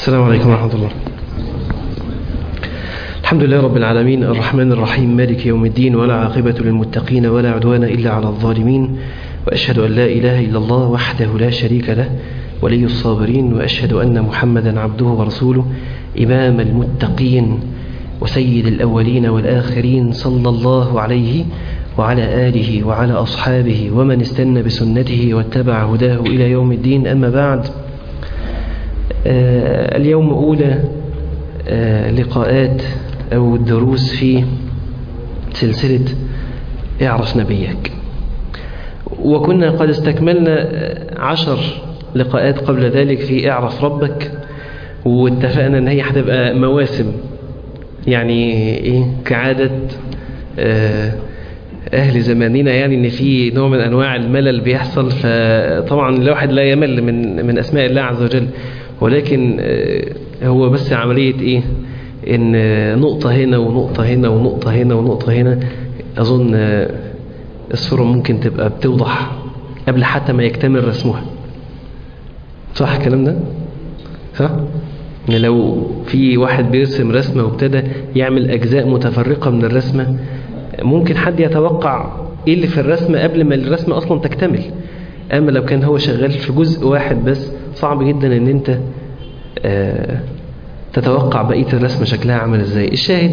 السلام عليكم ورحمة الله. الحمد لله رب العالمين الرحمن الرحيم مالك يوم الدين، ولا عاقبة للمتقين ولا عدوان إلا على الظالمين، وأشهد أن لا إله إلا الله وحده لا شريك له ولي الصابرين، وأشهد أن محمدا عبده ورسوله إمام المتقين وسيد الأولين والآخرين، صلى الله عليه وعلى آله وعلى أصحابه ومن استنى بسنته واتبع هداه إلى يوم الدين. أما بعد، اليوم أولى لقاءات أو الدروس في سلسلة اعرف نبيك، وكنا قد استكملنا 10 لقاءات قبل ذلك في اعرف ربك، واتفقنا ان هي هتبقى مواسم، يعني ايه كعادة أهل زماننا، يعني إن في نوع من أنواع الملل بيحصل. فطبعا الواحد لا يمل من أسماء الله عز وجل، ولكن هو بس عملية إيه، إن نقطة هنا ونقطة هنا ونقطة هنا ونقطة هنا. أظن الصورة ممكن تبقى بتوضح قبل حتى ما يكتمل رسمها. صح الكلام ده؟ صح؟ لو في واحد بيرسم رسمة وابتدى يعمل أجزاء متفرقة من الرسمة، ممكن حد يتوقع إيه اللي في الرسمة قبل ما الرسمة أصلا تكتمل. أما لو كان هو شغال في جزء واحد بس، صعب جدا إن أنت تتوقع بقية الرسمة شكلها عمل إزاي. الشاهد،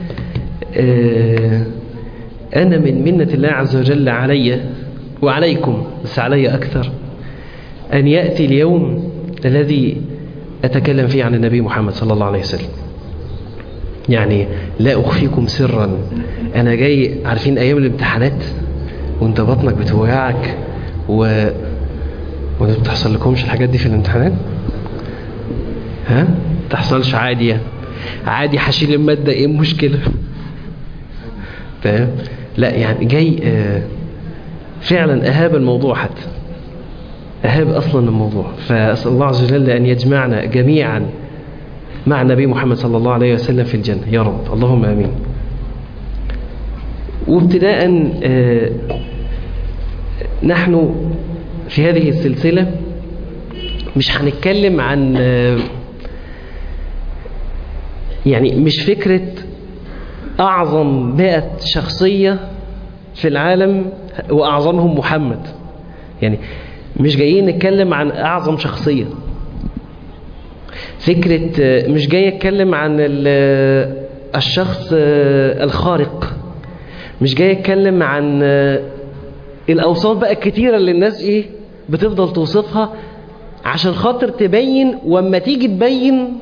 أنا من منة الله عز وجل علي وعليكم، بس علي أكثر، أن يأتي اليوم الذي أتكلم فيه عن النبي محمد صلى الله عليه وسلم. يعني لا أخفيكم سرا، أنا جاي، عارفين أيام الامتحانات وانت بطنك بتوجعك وما بتحصل لكمش الحاجات دي في الامتحانات؟ ها؟ تحصلش؟ عادي هشيل المادة، ايه المشكلة؟ تمام؟ لا يعني جاي فعلا أهاب الموضوع، حتى أهاب أصلا الموضوع. فأسأل الله عز وجل أن يجمعنا جميعا مع النبي محمد صلى الله عليه وسلم في الجنة يا رب، اللهم آمين. وابتداء نحن في هذه السلسلة مش هنتكلم عن يعني مش فكرة أعظم 100 شخصية في العالم وأعظمهم محمد، يعني مش جايين نتكلم عن أعظم شخصية. فكرة مش جاي أتكلم عن الشخص الخارق، مش جاي أتكلم عن الأوصاف بقى الكتيرة اللي الناس إيه بتفضل توصفها عشان خاطر تبين، وأما تيجي تبين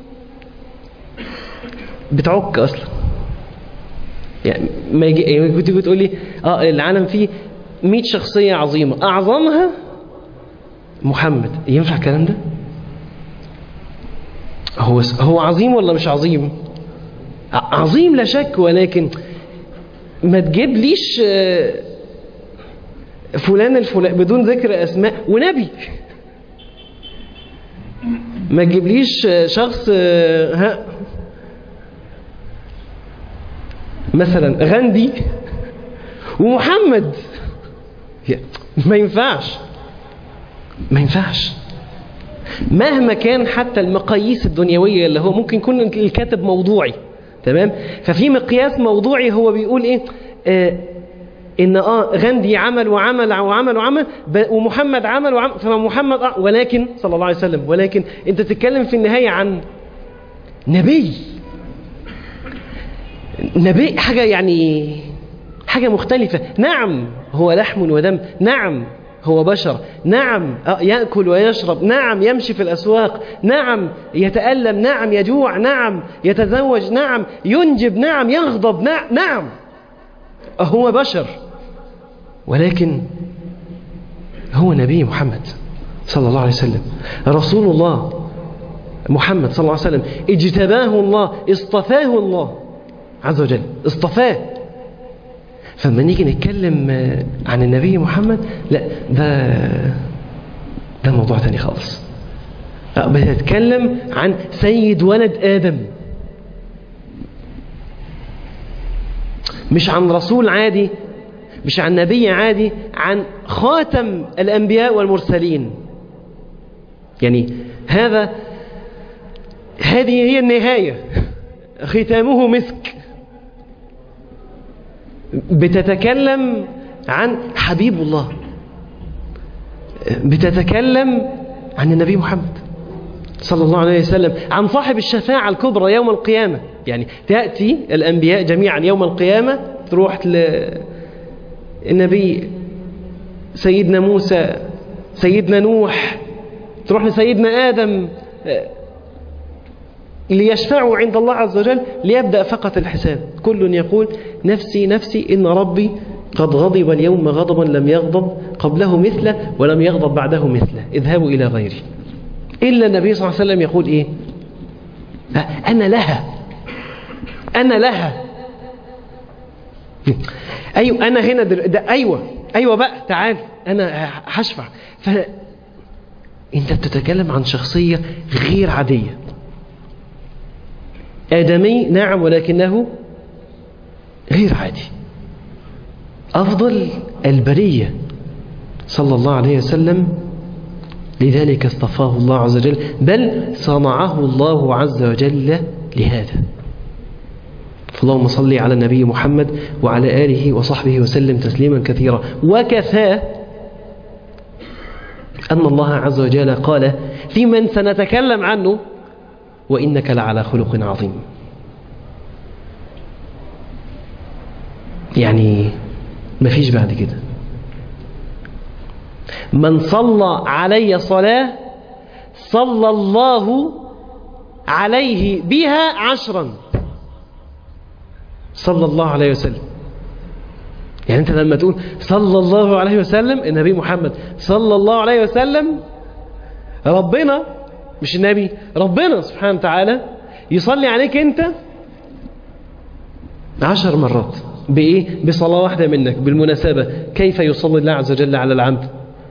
بتعك أصلا. يعني ما يجي يعني كنت بتقول لي العالم فيه 100 شخصية عظيمة، أعظمها محمد. ينفع الكلام ده؟ هو عظيم ولا مش عظيم؟ عظيم لا شك، ولكن ما تجيبليش فلان الفلان بدون ذكر أسماء ونبي. ما تجيبليش شخص مثلا غاندي ومحمد. ما ينفعش، ما ينفعش مهما كان. حتى المقاييس الدنيوية اللي هو ممكن يكون الكاتب موضوعي، تمام؟ ففي مقياس موضوعي هو بيقول ايه، ان غاندي عمل وعمل وعمل وعمل ومحمد عمل وعمل، فمحمد ولكن صلى الله عليه وسلم، ولكن انت تتكلم في النهاية عن نبي حاجة، يعني حاجة مختلفة. نعم هو لحم ودم، نعم هو بشر، نعم يأكل ويشرب، نعم يمشي في الأسواق، نعم يتألم، نعم يجوع، نعم يتزوج، نعم ينجب، نعم يغضب، نعم هو بشر، ولكن هو نبي محمد صلى الله عليه وسلم، رسول الله محمد صلى الله عليه وسلم، اجتباه الله، اصطفاه الله عز وجل، اصطفاه. فلما نيجي نتكلم عن النبي محمد، لا ده موضوع تاني خالص. بنتكلم عن سيد ولد آدم، مش عن رسول عادي، مش عن نبي عادي، عن خاتم الأنبياء والمرسلين. يعني هذا هذه هي النهاية، ختامه مسك. بتتكلم عن حبيب الله، بتتكلم عن النبي محمد صلى الله عليه وسلم، عن صاحب الشفاعة الكبرى يوم القيامة. يعني تأتي الأنبياء جميعا يوم القيامة، تروح للنبي سيدنا موسى، سيدنا نوح، تروح لسيدنا آدم، ليشفعوا عند الله عز وجل، ليبدأ فقط الحساب. كل يقول نفسي نفسي، إن ربي قد غضب اليوم غضبا لم يغضب قبله مثله ولم يغضب بعده مثله، اذهبوا إلى غيري. إلا النبي صلى الله عليه وسلم يقول إيه؟ أنا لها، أنا لها. أيوة أنا هنا أيوة بقى تعال أنا هشفع. فأنت بتتكلم عن شخصية غير عادية، آدمي نعم، ولكنه غير عادي، أفضل البرية صلى الله عليه وسلم. لذلك اصطفاه الله عز وجل، بل صنعه الله عز وجل لهذا. فاللهم صل على النبي محمد وعلى آله وصحبه وسلم تسليما كثيرا. وكفى أن الله عز وجل قال في من سنتكلم عنه: وإنك لعلى خلق عظيم. يعني مفيش بعد كده. من صلى علي صلاة صلى الله عليه بها 10. صلى الله عليه وسلم. يعني أنت لما تقول صلى الله عليه وسلم، النبي محمد صلى الله عليه وسلم، ربنا مش النبي، ربنا سبحانه وتعالى يصلي عليك أنت 10 مرات. بإيه؟ بصلاة واحدة منك. بالمناسبة كيف يصلي الله عز وجل على العبد؟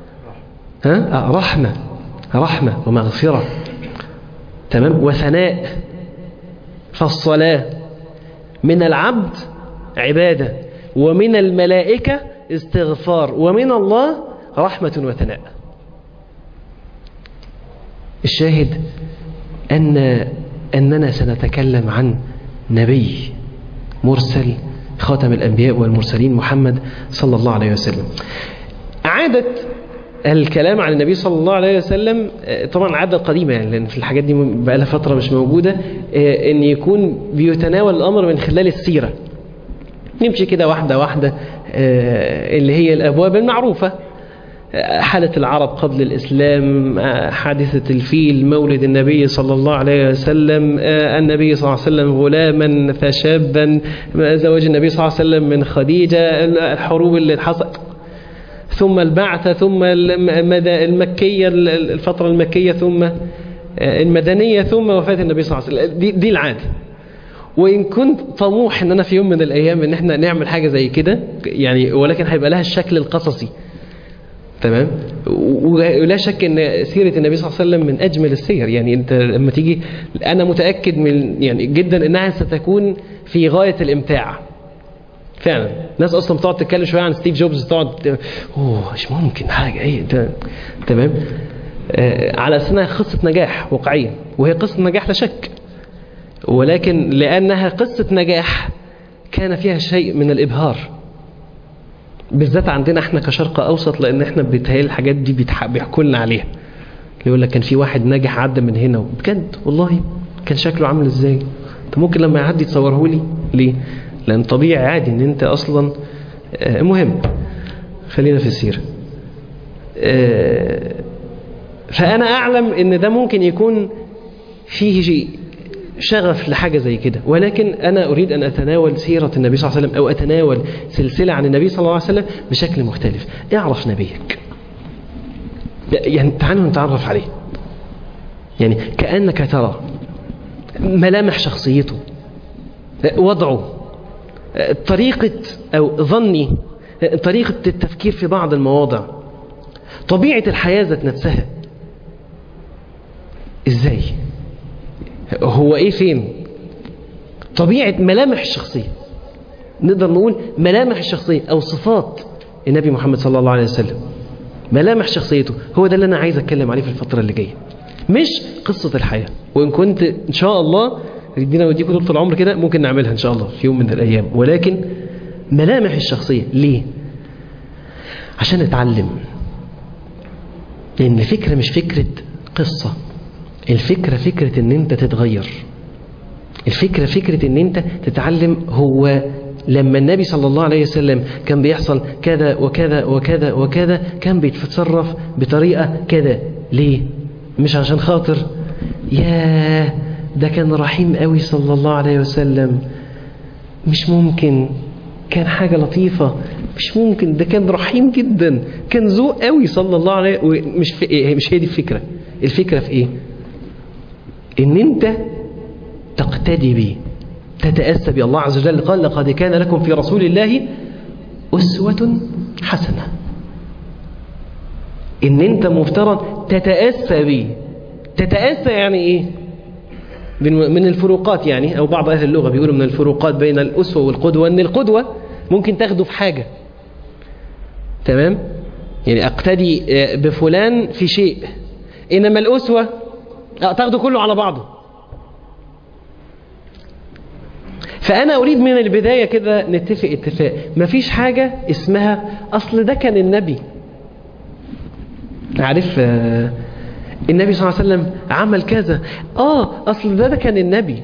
رحمة ومغفرة، تمام، وثناء. فالصلاة من العبد عبادة، ومن الملائكة استغفار، ومن الله رحمة وثناء. الشاهد أننا سنتكلم عن نبي مرسل، خاتم الأنبياء والمرسلين، محمد صلى الله عليه وسلم. عادة الكلام عن النبي صلى الله عليه وسلم طبعا عادة قديمة، يعني لأن في الحاجات دي بقى لها فترة مش موجودة، أن يكون بيتناول الأمر من خلال السيرة. نمشي كده واحدة واحدة، اللي هي الأبواب المعروفة: حالة العرب قبل الإسلام، حادثة الفيل، مولد النبي صلى الله عليه وسلم، النبي صلى الله عليه وسلم غلاما فشابا، زواج النبي صلى الله عليه وسلم من خديجة، الحروب اللي حصلت، ثم البعثة، ثم المكية، الفترة المكية، ثم المدنية، ثم وفاة النبي صلى الله عليه وسلم. دي العادة. وإن كنت طموح أن أنا في يوم من الأيام أن احنا نعمل حاجة زي كده، يعني ولكن هيبقى لها الشكل القصصي، تمام. ولا شك أن سيرة النبي صلى الله عليه وسلم من أجمل السير. يعني أنت لما تيجي، أنا متأكد من يعني جدا أنها ستكون في غاية الإمتاع فعلا. ناس أصلا بتقعد تتكلم شوية عن ستيف جوبز، تقعد مش ممكن حاجة ايه ده، تمام، على أساسها قصة نجاح واقعية، وهي قصة نجاح لا شك، ولكن لأنها قصة نجاح كان فيها شيء من الإبهار، بالذات عندنا احنا كشرق أوسط، لأن احنا بيتهيألي الحاجات دي بيحكوا لنا عليها. يقول لك كان في واحد ناجح عدى من هنا، بجد والله كان شكله عامل ازاي؟ انت ممكن لما يعدي تصوره لي ليه؟ لأن طبيعي عادي ان انت اصلا مهم. خلينا في السيرة. فأنا أعلم ان ده ممكن يكون فيه شيء شغف لحاجة زي كده، ولكن أنا أريد أن أتناول سيرة النبي صلى الله عليه وسلم، أو أتناول سلسلة عن النبي صلى الله عليه وسلم بشكل مختلف. اعرف نبيك، يعني تعالوا نتعرف عليه، يعني كأنك ترى ملامح شخصيته، وضعه، طريقة أو ظني، طريقة التفكير في بعض المواضع، طبيعة الحياة ذات نفسها إزاي، هو إيه فين، طبيعة ملامح الشخصية، نقدر نقول ملامح الشخصية أو صفات النبي محمد صلى الله عليه وسلم، ملامح شخصيته. هو ده اللي أنا عايز أتكلم عليه في الفترة اللي جاية. مش قصة الحياة. وإن كنت إن شاء الله يدينا ويديكم طول العمر كده ممكن نعملها إن شاء الله في يوم من الأيام، ولكن ملامح الشخصية ليه؟ عشان نتعلم. لأن الفكرة مش فكرة قصة، الفكرة فكرة إن أنت تتغير، الفكرة فكرة إن أنت تتعلم. هو لما النبي صلى الله عليه وسلم كان بيحصل كذا وكذا وكذا وكذا كان بيتصرف بطريقة كذا، ليه؟ مش عشان خاطر ياه ده كان رحيم قوي صلى الله عليه وسلم، مش ممكن، كان حاجة لطيفة، مش ممكن، ده كان رحيم جدا، كان ذوق قوي صلى الله عليه وسلم. مش هي دي الفكرة. الفكرة في ايه؟ ان انت تقتدي به، تتأسى به. الله عز وجل قال لقد كان لكم في رسول الله أسوة حسنة. ان انت مفترض تتأسى به. تتأسى يعني ايه؟ من الفروقات يعني، او بعض اهل اللغة بيقولوا من الفروقات بين الأسوة والقدوة ان القدوة ممكن تاخده في حاجة، تمام؟ يعني اقتدي بفلان في شيء، انما الأسوة تاخده كله على بعضه. فأنا أريد من البداية كده نتفق اتفاق، مفيش حاجة اسمها أصل ده كان النبي، عارف النبي صلى الله عليه وسلم عمل كذا، أصل ده كان النبي.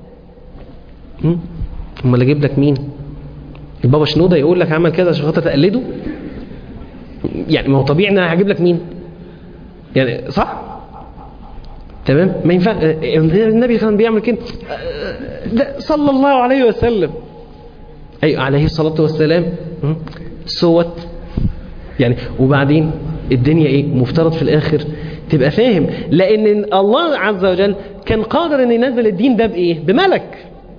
امال اجيب لك مين؟ البابا شنودة يقول لك عمل كذا عشان خاطر تقلده؟ يعني ما هو طبيعي ان انا هجيب لك مين؟ يعني صح؟ تمام؟ ما ينفع النبي كان بيعمل كده صلى الله عليه وسلم، اي عليه الصلاة والسلام، صوت يعني. وبعدين الدنيا ايه؟ مفترض في الاخر تبقى فاهم، لان الله عز وجل كان قادر ان ينزل الدين ده بايه؟ بملك.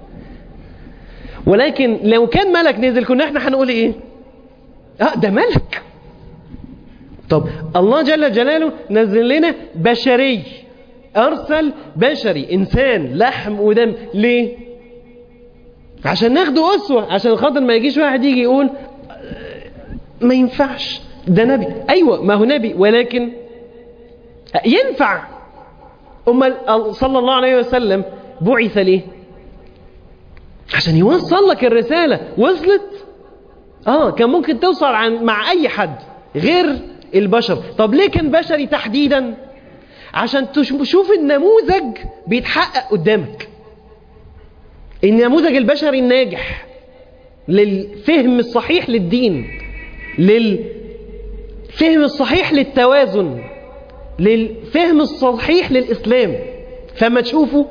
ولكن لو كان ملك نزل كنا احنا هنقول ايه؟ ده ملك. طب الله جل جلاله نزل لنا بشري، أرسل بشري إنسان لحم ودم، ليه؟ عشان ناخده أسوة، عشان خاطر ما يجيش واحد يجي يقول ما ينفعش ده نبي. أيوة ما هو نبي، ولكن ينفع. صلى الله عليه وسلم بعث ليه؟ عشان يوصل لك الرسالة. وصلت؟ كان ممكن توصل مع أي حد غير البشر. طب ليه كان بشري تحديدا؟ عشان تشوف النموذج بيتحقق قدامك، النموذج البشري الناجح للفهم الصحيح للدين، للفهم الصحيح للتوازن، للفهم الصحيح للإسلام. فما تشوفه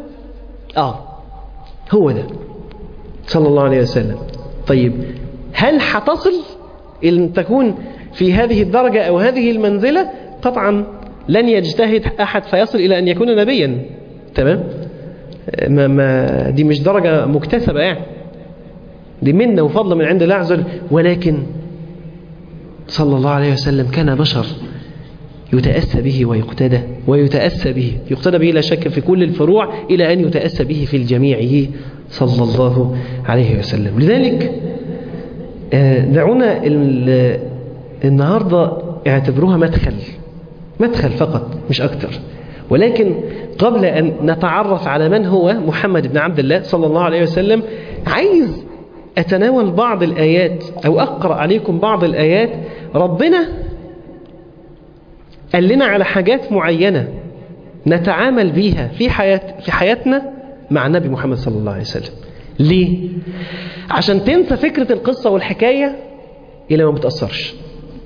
هو ده صلى الله عليه وسلم. طيب هل هتصل إن تكون في هذه الدرجة أو هذه المنزلة؟ قطعا لن يجتهد أحد فيصل إلى أن يكون نبيا، تمام؟ دي مش درجة مكتسبة يعني، دي منة وفضل من عند الله عز وجل. ولكن صلى الله عليه وسلم كان بشر يتأسى به ويقتدى، ويتأسى به يقتدى به لا شك في كل الفروع، إلى أن يتأسى به في الجميع صلى الله عليه وسلم. لذلك دعونا النهاردة اعتبروها مدخل فقط مش أكتر. ولكن قبل أن نتعرف على من هو محمد بن عبد الله صلى الله عليه وسلم، عايز أتناول بعض الآيات أو أقرأ عليكم بعض الآيات. ربنا قال لنا على حاجات معينة نتعامل بيها في حياتنا مع النبي محمد صلى الله عليه وسلم. ليه؟ عشان تنسى فكرة القصة والحكاية إلى ما بتأثرش.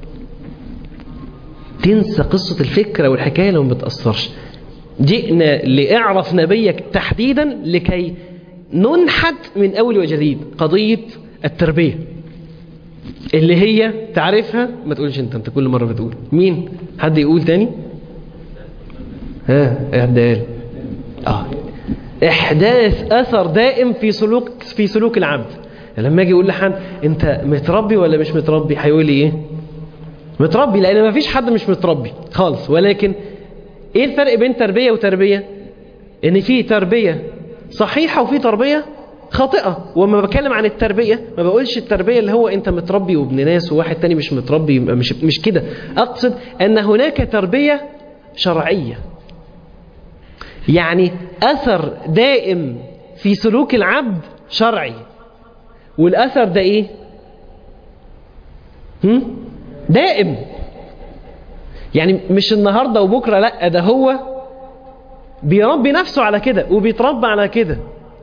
تنسى قصة الفكرة والحكاية لو ما بتأثرش. جئنا لإعرف نبيك تحديدا لكي ننحت من أول وجديد قضية التربية اللي هي تعرفها. ما تقولش انت كل مرة بتقول. مين؟ حد يقول تاني؟ اعدال. احداث اثر دائم في سلوك العبد. لما اجي اقول لحد انت متربي ولا مش متربي، هيقول لي ايه؟ متربي، لان ما فيش حد مش متربي خالص. ولكن ايه الفرق بين تربية وتربية؟ ان في تربية صحيحة وفي تربية خاطئة. وما بتكلم عن التربية ما بقولش التربية اللي هو انت متربي وابن ناس وواحد تاني مش متربي، مش كده. اقصد ان هناك تربية شرعية يعني أثر دائم في سلوك العبد شرعي. والأثر ده إيه؟ دائم. يعني مش النهاردة وبكرة، لا، ده هو بيربي نفسه على كده وبيتربى على كده.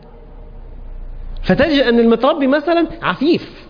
فتجد أن المتربي مثلا عفيف،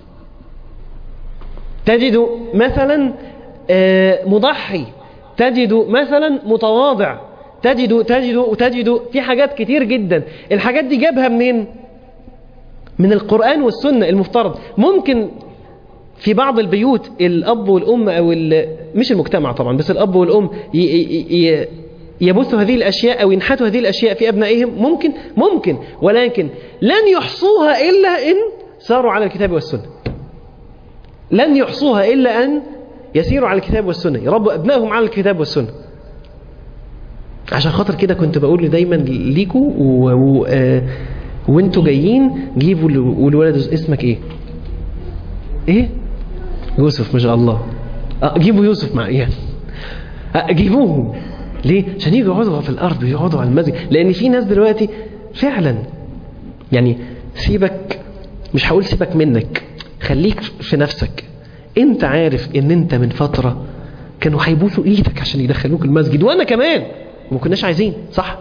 تجد مثلا مضحي، تجد مثلا متواضع، تجد في حاجات كتير جدا. الحاجات دي جابها منين؟ من القرآن والسنة المفترض. ممكن في بعض البيوت الأب والأم أو مش المجتمع طبعا، بس الأب والأم يبثوا هذه الأشياء أو ينحتوا هذه الأشياء في أبنائهم، ممكن، ولكن لن يحصوها إلا إن ساروا على الكتاب والسنة. لن يحصوها إلا أن يسيروا على الكتاب والسنة، يربوا أبنائهم على الكتاب والسنة. عشان خاطر كده كنت بقول دايما ليكوا وانتوا جايين جيبوا الولد اسمك ايه يوسف، ما شاء الله. جيبوا يوسف مع جيبوهم. ليه؟ عشان يجوا يقعدوا في الارض ويقعدوا على المسجد. لان في ناس دلوقتي فعلا يعني سيبك، مش هقول سيبك منك، خليك في نفسك. انت عارف ان انت من فترة كانوا هيبوسوا ايدك عشان يدخلوك المسجد، وانا كمان وما كناش عايزين، صح؟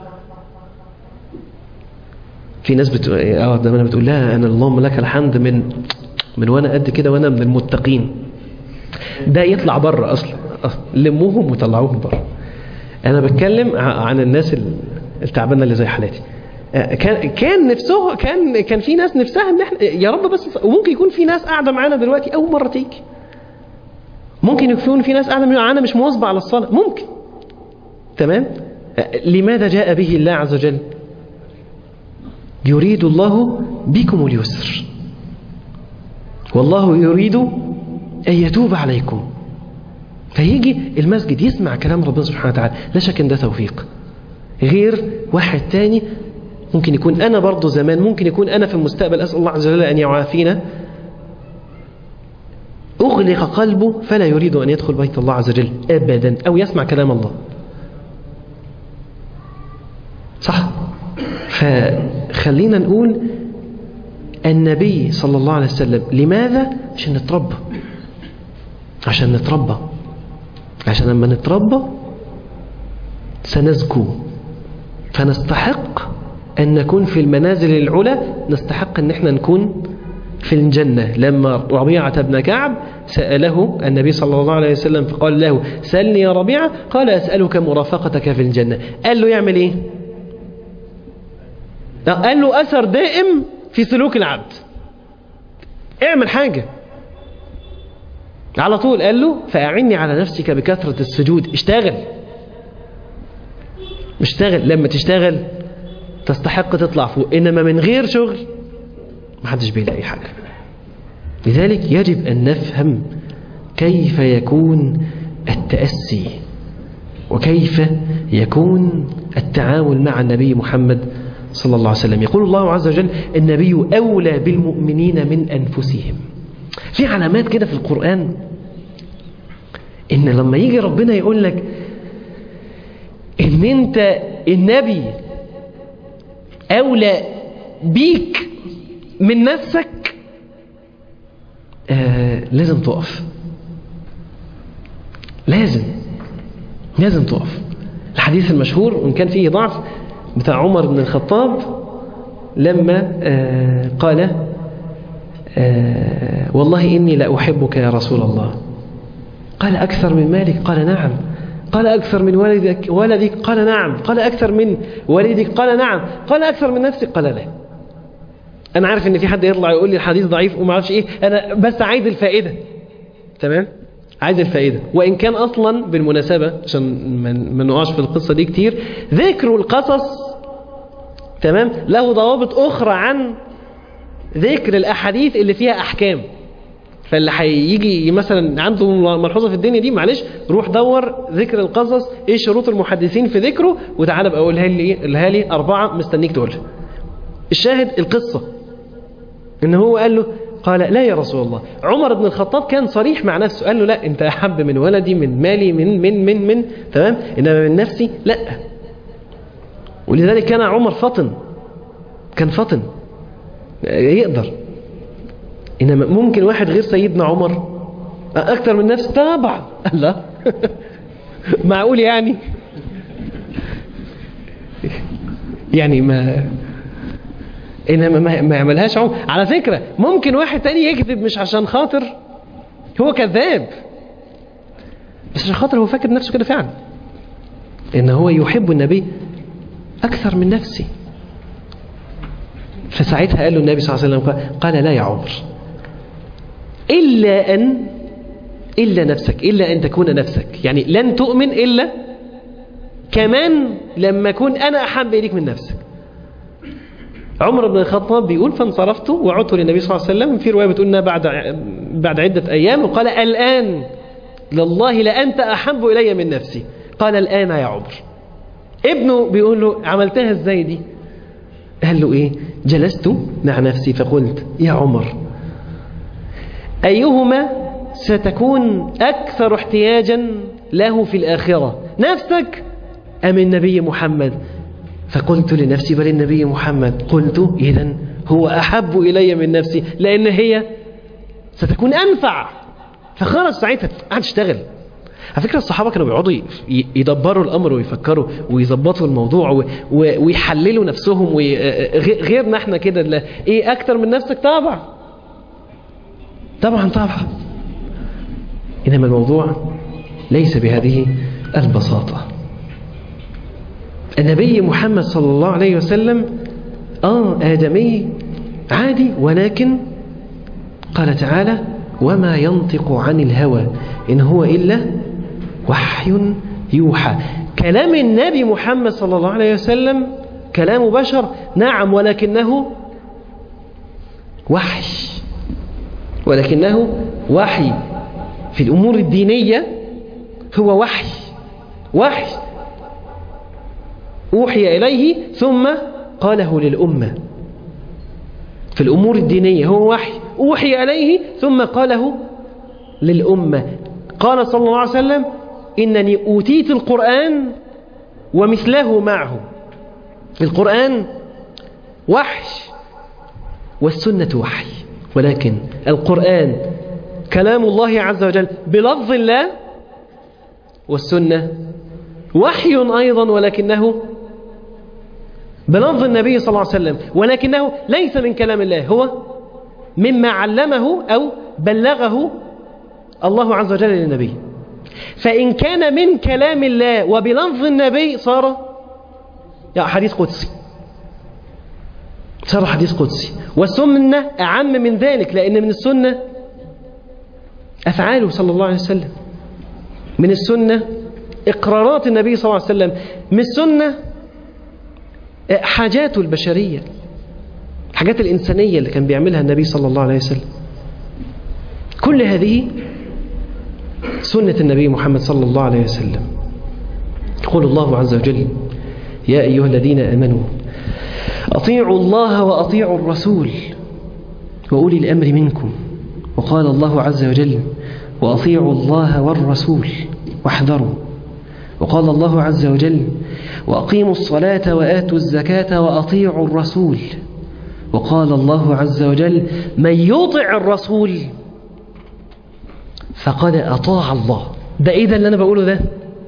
في ناس ده انا بتقول لها انا اللهم لك الحمد من وانا قد كده وانا من المتقين. ده يطلع بره اصلا، لموهم وطلعوهم بره. انا بتكلم عن الناس التعبانه اللي زي حالاتي. كان نفسه كان في ناس نفسها ان احنا يا رب بس. وممكن يكون في ناس قاعده معانا دلوقتي اول مره تيجي، ممكن يكون في ناس قاعده معانا مش مواظبه على الصلاه، ممكن. تمام. لماذا جاء به الله عز وجل؟ يريد الله بكم اليسر والله يريد أن يتوب عليكم. فيجي المسجد يسمع كلام ربنا سبحانه وتعالى، لا شك ان ده توفيق. غير واحد تاني ممكن يكون أنا برضو زمان، ممكن يكون أنا في المستقبل، أسأل الله عز وجل أن يعافينا، أغلق قلبه فلا يريد أن يدخل بيت الله عز وجل أبدا أو يسمع كلام الله، صح؟ فخلينا نقول النبي صلى الله عليه وسلم لماذا؟ عشان نتربى، عشان لما نتربى سنزكو، فنستحق أن نكون في المنازل العلى، نستحق أن احنا نكون في الجنة. لما ربيعة بن كعب سأله النبي صلى الله عليه وسلم فقال له سألني يا ربيعة، قال أسألك مرافقتك في الجنة. قال له يعمل ايه؟ قال له أثر دائم في سلوك العبد، اعمل حاجة على طول. قال له فأعني على نفسك بكثرة السجود. اشتغل، لما تشتغل تستحق تطلع فوق، إنما من غير شغل محدش بيلاقي حاجة. لذلك يجب أن نفهم كيف يكون التأسي وكيف يكون التعامل مع النبي محمد صلى الله عليه وسلم. يقول الله عز وجل النبي أولى بالمؤمنين من أنفسهم. في علامات كده في القرآن إن لما يجي ربنا يقول لك إن أنت النبي أولى بيك من نفسك، لازم تقف، لازم تقف. الحديث المشهور وإن كان فيه ضعف بتاع عمر بن الخطاب لما قال والله إني لأحبك يا رسول الله. قال أكثر من مالك؟ قال نعم. قال أكثر من ولدك؟ قال نعم. قال أكثر من والدك؟ قال نعم. قال أكثر من نفسك؟ قال لا. أنا عارف إن في حد يطلع يقول لي الحديث ضعيف وما عارفش إيه، أنا بس عايز الفائدة. تمام، عايز الفائدة. وإن كان أصلا بالمناسبة عشان ما نقعش في القصة دي كتير، ذكر القصص تمام له ضوابط أخرى عن ذكر الأحاديث اللي فيها أحكام. فاللي هيجي مثلا عنده ملحوظة في الدنيا دي، معلش روح دور ذكر القصص ايه شروط المحدثين في ذكره وتعالى بقى قولها لي 4 مستنيك تقولها. الشاهد القصة ان هو قال له، قال لا يا رسول الله. عمر بن الخطاب كان صريح مع نفسه، قال له لا، انت احب من ولدي، من مالي، من تمام، انما من نفسي لا. ولذلك كان عمر فطن، كان فطن يقدر. إنما ممكن واحد غير سيدنا عمر أكتر من نفسه؟ طبعا. لا معقول يعني؟ يعني إنما ما يعملهاش عمر. على فكرة ممكن واحد تاني يكذب مش عشان خاطر هو كذاب، بس عشان خاطر هو فاكر نفسه كده فعلا، إن هو يحب النبي أكثر من نفسه. فساعتها قال له النبي صلى الله عليه وسلم قال لا يا عمر، إلا نفسك، إلا أن تكون نفسك، يعني لن تؤمن إلا كمان لما أكون أنا أحب إليك من نفسك. عمر بن الخطاب بيقول فانصرفت وعدت للنبي صلى الله عليه وسلم، في رواية بتقولنا بعد عدة أيام، وقال الآن لله لأنت أحب إلي من نفسي. قال الآن يا عمر. ابنه بيقول له عملتها ازاي دي؟ قال له ايه؟ جلست مع نفسي فقلت يا عمر أيهما ستكون أكثر احتياجا له في الآخرة، نفسك أم النبي محمد؟ فقلت لنفسي بل النبي محمد. قلت إذن هو أحب إلي من نفسي، لأن هي ستكون أنفع. فخرج ساعتها قعد اشتغل. على فكرة الصحابة كانوا بيقعدوا يدبروا الأمر ويفكروا ويظبطوا الموضوع ويحللوا نفسهم، غيرنا احنا كده ايه أكتر من نفسك؟ طبعا. إنما الموضوع ليس بهذه البساطة. النبي محمد صلى الله عليه وسلم آدمي عادي، ولكن قال تعالى وما ينطق عن الهوى إن هو إلا وحي يوحى. كلام النبي محمد صلى الله عليه وسلم كلام بشر نعم، ولكنه وحي في الأمور الدينية. هو وحي أوحي إليه ثم قاله للأمة. في الأمور الدينية هو وحي أوحي إليه ثم قاله للأمة. قال صلى الله عليه وسلم إنني أوتيت القرآن ومثله معه. القرآن وحي والسنة وحي، ولكن القرآن كلام الله عز وجل بلفظ الله، والسنة وحي أيضا ولكنه بلفظ النبي صلى الله عليه وسلم، ولكنه ليس من كلام الله، هو مما علمه أو بلغه الله عز وجل للنبي. فإن كان من كلام الله وبلفظ النبي صار حديث قدسي، والسنة أعم من ذلك، لأن من السنة أفعاله صلى الله عليه وسلم، من السنة إقرارات النبي صلى الله عليه وسلم، من السنة حاجاته البشرية، حاجات الإنسانية اللي كان بيعملها النبي صلى الله عليه وسلم. كل هذه سنة النبي محمد صلى الله عليه وسلم. يقول الله عز وجل يا أيها الذين آمنوا أطيعوا الله وأطيعوا الرسول وأولي الأمر منكم. وقال الله عز وجل وأطيعوا الله والرسول واحذروا. وقال الله عز وجل وأقيموا الصلاة وآتوا الزكاة وأطيعوا الرسول. وقال الله عز وجل من يطع الرسول فقد أطاع الله. ده إيه ده اللي أنا بقوله ده؟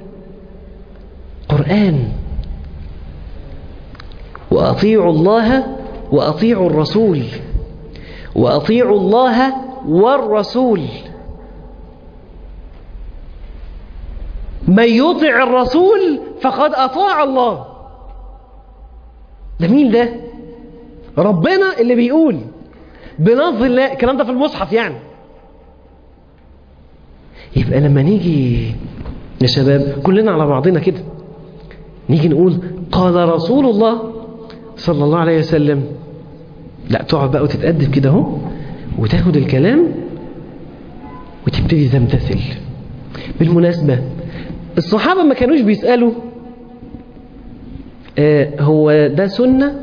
قرآن. وأطيعوا الله وأطيعوا الرسول، وأطيعوا الله والرسول. من يطع الرسول فقد أطاع الله. ده مين ده؟ ربنا اللي بيقول بلفظ الله. الكلام ده في المصحف يعني. يبقى لما نيجي يا شباب كلنا على بعضنا كده نيجي نقول قال رسول الله صلى الله عليه وسلم، لا تقعد بقى وتتأدب كده اهو وتاخد الكلام وتبتدي تمتثل. بالمناسبة الصحابة ما كانوش بيسألوا هو ده سنة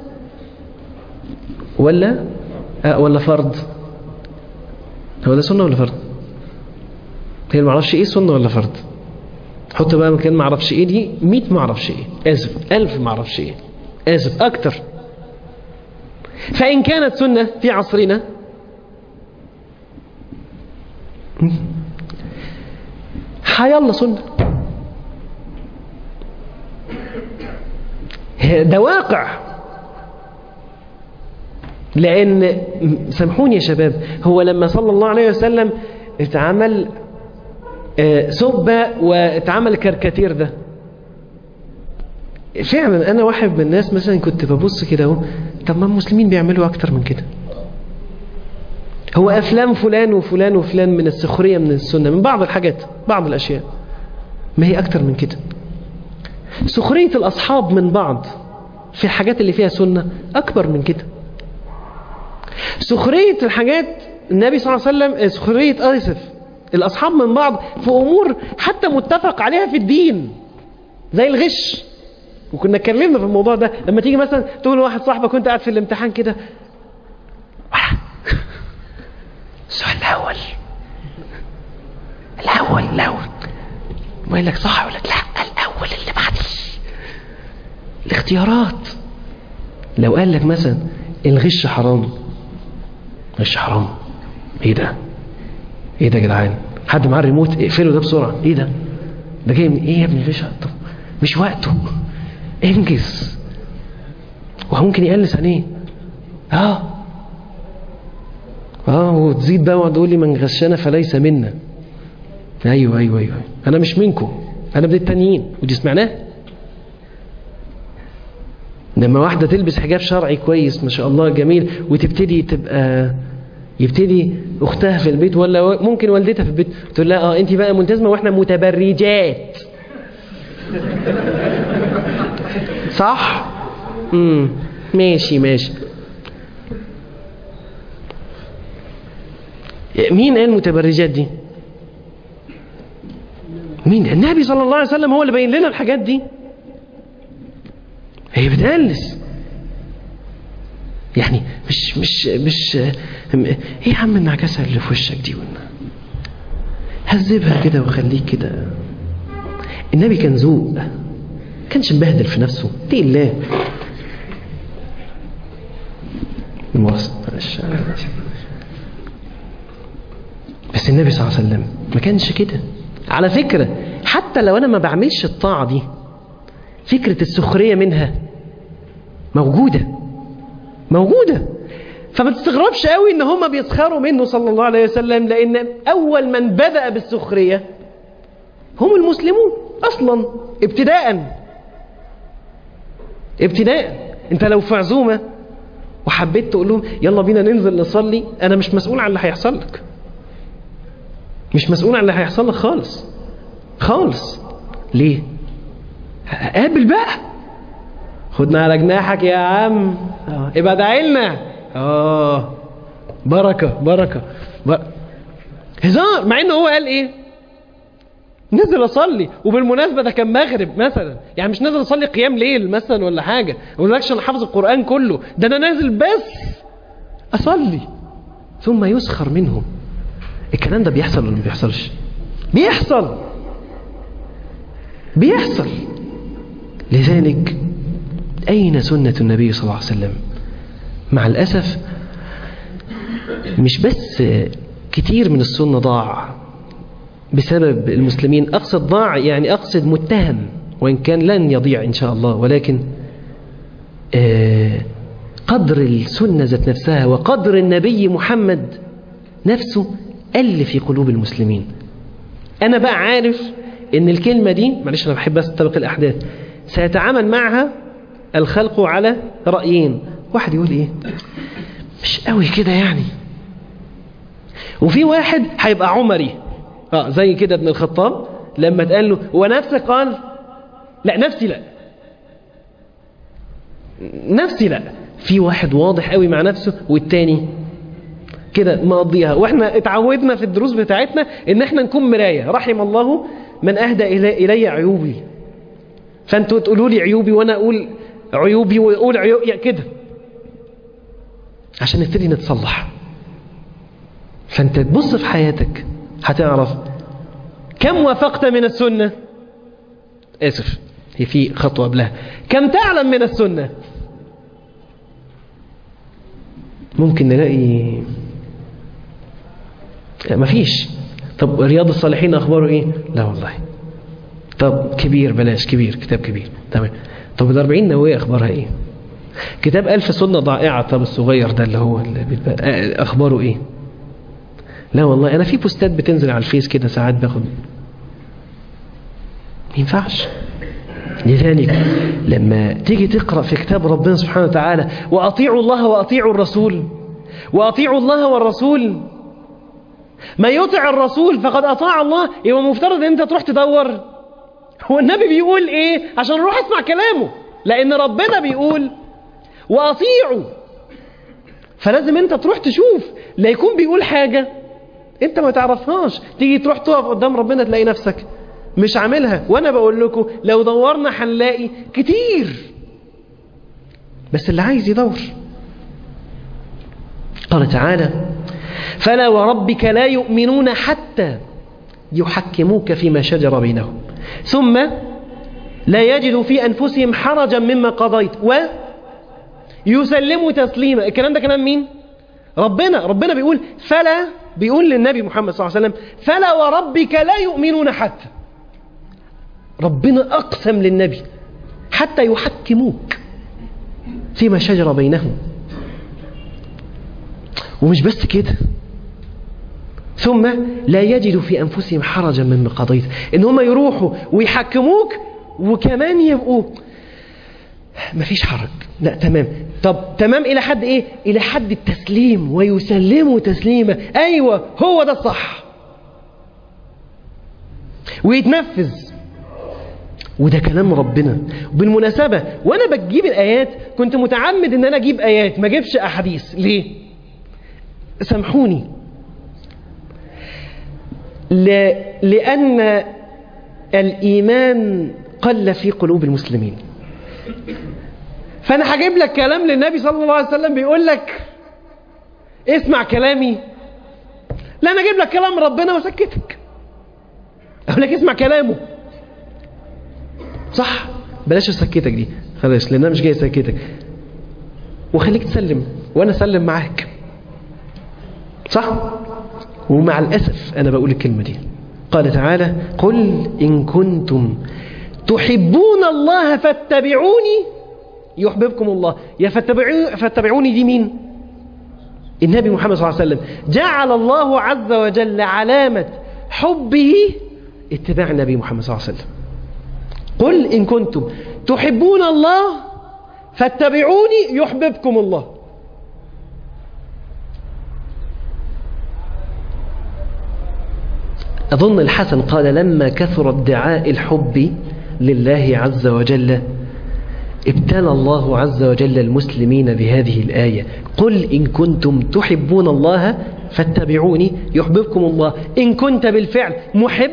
ولا فرض؟ هو ده سنة ولا فرض؟ هي ما اعرفش ايه سنة ولا فرض. حط بقى مكان ما اعرفش ايه دي 100 ما اعرفش ايه، اسف 1000 ما اعرفش ايه. آسف أكتر. فإن كانت سنة في عصرنا حيالله سنة، ده واقع. لأن سامحوني يا شباب، هو لما صلى الله عليه وسلم اتعمل سبة واتعمل كاريكاتير ده، فعلا أنا واحد من الناس مثلا كنت ببص كده اهو، طب ما المسلمين بيعملوا أكتر من كده. هو أفلام فلان وفلان وفلان من السخرية من السنة، من بعض الحاجات، بعض الأشياء، ما هي أكتر من كده. سخرية الأصحاب من بعض في الحاجات اللي فيها سنة أكبر من كده. سخرية الحاجات النبي صلى الله عليه وسلم، سخرية الأصحاب من بعض في أمور حتى متفق عليها في الدين زي الغش. وكنا اتكلمنا في الموضوع ده، لما تيجي مثلا تقول لواحد صاحبك كنت قاعد في الامتحان كده، السؤال الأول ما يقول لك صح ولا لا، الأول اللي بعدي الاختيارات. لو قال لك مثلا الغش حرام، غش حرام، ايه ده يا جدعان، حد معاه الريموت اقفله ده بسرعة، ايه ده جاي من ايه يا ابني الغش؟ طب مش وقته، انجز. وممكن يقلس عينيه وتزيد بقى وتقول لي من غشنا فليس منا. ايوه انا مش منكم، انا من التانيين. ودي سمعناه لما واحدة تلبس حجاب شرعي كويس ما شاء الله جميل، وتبتدي يبتدي اختها في البيت ولا ممكن والدتها في البيت تقول لها انت بقى ملتزمة واحنا متبرجات. صح؟ ماشي. مين قال المتبرجات دي؟ مين؟ النبي صلى الله عليه وسلم هو اللي بين لنا الحاجات دي. هي بتقلس يعني مش ايه يا عم النعكسة اللي في وشك دي؟ هذبها كده وخليك كده. النبي كان ذوق، كانش مبهدل في نفسه دي الله. بس النبي صلى الله عليه وسلم ما كانش كده. على فكرة حتى لو أنا ما بعملش الطاعة دي، فكرة السخرية منها موجودة. فما تستغربش قوي إن هم بيسخروا منه صلى الله عليه وسلم، لأن أول من بدأ بالسخرية هم المسلمون أصلا ابتداء. أنت لو في عزومة وحبيت تقول لهم يلا بينا ننزل نصلي، أنا مش مسؤول عن اللي هيحصل لك، مش مسؤول عن اللي هيحصل لك خالص. ليه؟ قابل بقى، خدنا على جناحك يا عم، ابقى ادعي لنا. بركة هزار. مع انه هو قال ايه؟ نزل اصلي. وبالمناسبة ده كان مغرب مثلا، يعني مش نازل اصلي قيام ليل مثلا ولا حاجة، ما قلتلكش انا حافظ القرآن كله، ده انا نازل بس اصلي. ثم يسخر منهم. الكلام ده بيحصل ولا ما بيحصلش؟ بيحصل. لذلك أين سنة النبي صلى الله عليه وسلم؟ مع الأسف مش بس كتير من السنة ضاع بسبب المسلمين، أقصد ضاع يعني أقصد متهم، وإن كان لن يضيع إن شاء الله، ولكن قدر السنة ذات نفسها وقدر النبي محمد نفسه قل في قلوب المسلمين. أنا بقى عارف إن الكلمة دي، معلش أنا بحب أستبق الأحداث، سيتعامل معها الخلق على رأيين. واحد يقول إيه؟ مش قوي كده يعني. وفي واحد هيبقى عمري، زي كده ابن الخطاب لما تقال له ونفسك، قال لا نفسي لا. في واحد واضح قوي مع نفسه، والتاني كده مقضيها. واحنا اتعودنا في الدروس بتاعتنا ان احنا نكون مراية. رحم الله من اهدى الي عيوبي، فانتوا تقولوا لي عيوبي وانا اقول عيوبي واقول عيوبي كده عشان نبتدي نتصلح. فانت تبص في حياتك هتعرف كم وافقت من السنة. هي في خطوة قبلها، كم تعلم من السنة. ممكن نلاقي مفيش. طب رياض الصالحين أخباره إيه؟ لا والله. طب كبير، بلاش كبير، كتاب كبير، تمام. طب الأربعين نووية أخبارها إيه؟ كتاب 1000 سنة ضائعة، طب الصغير ده اللي هو أخباره إيه؟ لا والله. أنا في بوستات بتنزل على الفيس كده ساعات باخد، ما ينفعش. لذلك لما تيجي تقرأ في كتاب ربنا سبحانه وتعالى وأطيعوا الله وأطيعوا الرسول، وأطيعوا الله والرسول، ما يطع الرسول فقد أطاع الله، يبقى مفترض أن أنت تروح تدور هو النبي بيقول إيه عشان نروح اسمع كلامه، لأن ربنا بيقول وأطيعوا. فلازم أنت تروح تشوف، لا يكون بيقول حاجة أنت ما تعرفهاش، تيجي تروح تقف قدام ربنا تلاقي نفسك مش عاملها. وأنا بقول لكم لو دورنا هنلاقي كتير، بس اللي عايز يدور. قال تعالى فلا وربك لا يؤمنون حتى يحكموك فيما شجر بينهم ثم لا يجدوا في أنفسهم حرجا مما قضيت ويسلموا تسليما. الكلام ده كلام مين؟ ربنا بيقول فلا، بيقول للنبي محمد صلى الله عليه وسلم فلا وربك لا يؤمنون حتى. ربنا أقسم للنبي حتى يحكموك فيما شجر بينهم. ومش بس كده، ثم لا يجدوا في أنفسهم حرجا مما قضيت، إن هم يروحوا ويحكموك وكمان يبقوا مفيش حرج، لا تمام. طب تمام إلى حد إيه؟ إلى حد التسليم، ويسلموا تسليما. أيوة هو ده الصح، ويتنفذ. وده كلام ربنا. بالمناسبة وأنا بجيب الآيات كنت متعمد إن أنا أجيب آيات ما أجيبش أحاديث. ليه؟ سامحوني، لأن الإيمان قل في قلوب المسلمين. فأنا هجيب لك كلام للنبي صلى الله عليه وسلم بيقول لك اسمع كلامي، لا أنا أجيب لك كلام ربنا وسكتك، أقول لك اسمع كلامه صح، بلاش أسكتك دي خلاص، لأن أنا مش جاي أسكتك، وخليك تسلم وأنا أسلم معاك، صح؟ ومع الأسف أنا بقول الكلمة دي. قال تعالى قل إن كنتم تحبون الله فاتبعوني يحببكم الله. يا فاتبعوني دي مين؟ النبي محمد صلى الله عليه وسلم. جعل الله عز وجل علامة حبه اتباع النبي محمد صلى الله عليه وسلم. قل إن كنتم تحبون الله فاتبعوني يحببكم الله. أظن الحسن قال لما كثر ادعاء الحب لله عز وجل ابتلى الله عز وجل المسلمين بهذه الآية قل إن كنتم تحبون الله فاتبعوني يحببكم الله. إن كنت بالفعل محب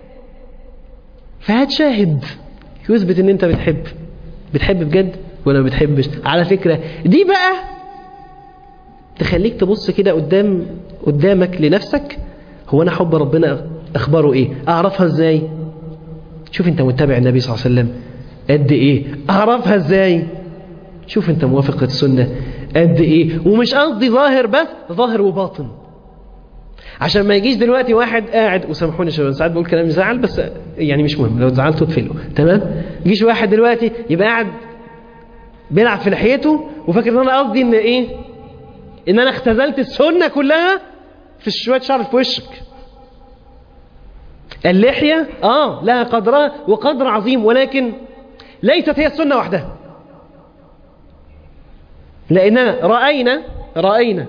فهات شاهد يثبت إن أنت بتحب بجد ولا ما بتحبش. على فكرة دي بقى تخليك تبص كده قدامك لنفسك، هو أنا حب ربنا أخباره إيه؟ أعرفها إزاي؟ شوف أنت متبع النبي صلى الله عليه وسلم قد إيه؟ أعرفها إزاي؟ شوف أنت موافق السنة قد إيه؟ ومش قصدي ظاهر بس، ظاهر وباطن، عشان ما يجيش دلوقتي واحد قاعد، وسامحوني شباب ساعات بقول كلام يزعل بس يعني مش مهم، لو زعلته تفله تمام. يجيش واحد دلوقتي يبقى قاعد بيلعب في لحيته وفاكر ان انا قصدي ان ايه، ان انا اختزلت السنة كلها في شوية شعر في وشك. اللحية لها قدرها وقدر عظيم، ولكن ليست هي السنة وحدها. لأننا رأينا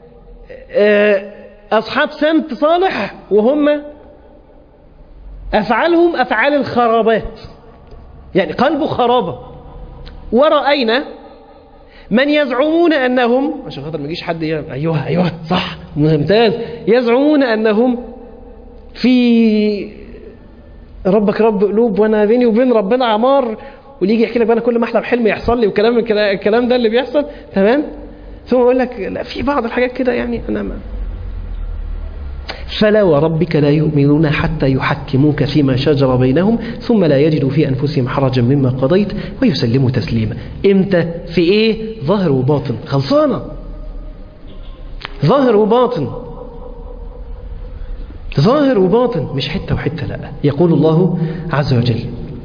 أصحاب سمت صالح وهم أفعالهم أفعال الخرابات، يعني قلبه خرابة. ورأينا من يزعمون أنهم، عشان خاطر ما يجيش حد أيوه صح ممتاز، يزعمون أنهم في ربك رب قلوب وانا بيني وبين ربنا عمار، واللي يجي يحكي لك انا كل ما احلم حلم يحصل لي الكلام ده اللي بيحصل تمام. ثم يقول لك لا في بعض الحاجات كده يعني انا ما. فلا وربك لا يؤمنون حتى يحكموك فيما شجر بينهم ثم لا يجدوا في انفسهم حرجا مما قضيت ويسلموا تسليما. امتى؟ في ايه؟ ظاهر وباطن، خلصانه. ظاهر وباطن، ظاهر وباطن، مش حتة وحتة، لا. يقول الله عز وجل: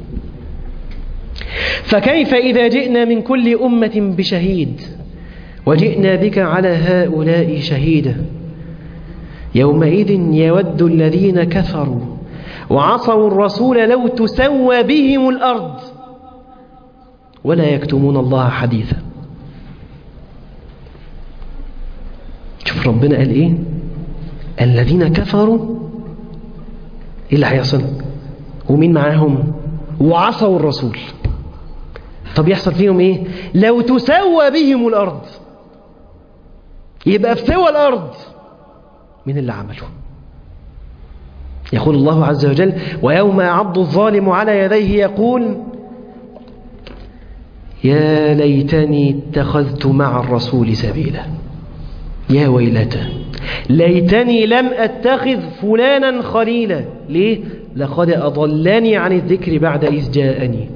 فكيف إذا جئنا من كل أمة بشهيد وجئنا بك على هؤلاء شهيدا يومئذ يود الذين كفروا وعصوا الرسول لو تسوى بهم الأرض ولا يكتمون الله حديثا. شوف ربنا قال إيه؟ الذين كفروا، إيه اللي هيحصل؟ ومين معاهم؟ وعصوا الرسول. طب يحصل فيهم إيه؟ لو تسوى بهم الأرض، يبقى في سوى الأرض من اللي عمله. يقول الله عز وجل: ويوم يعض الظالم على يديه يقول يا ليتني اتخذت مع الرسول سبيلا يا ويلتى ليتني لم أتخذ فلانا خليلا. ليه؟ لقد أضلني عن الذكر بعد إذ جاءني.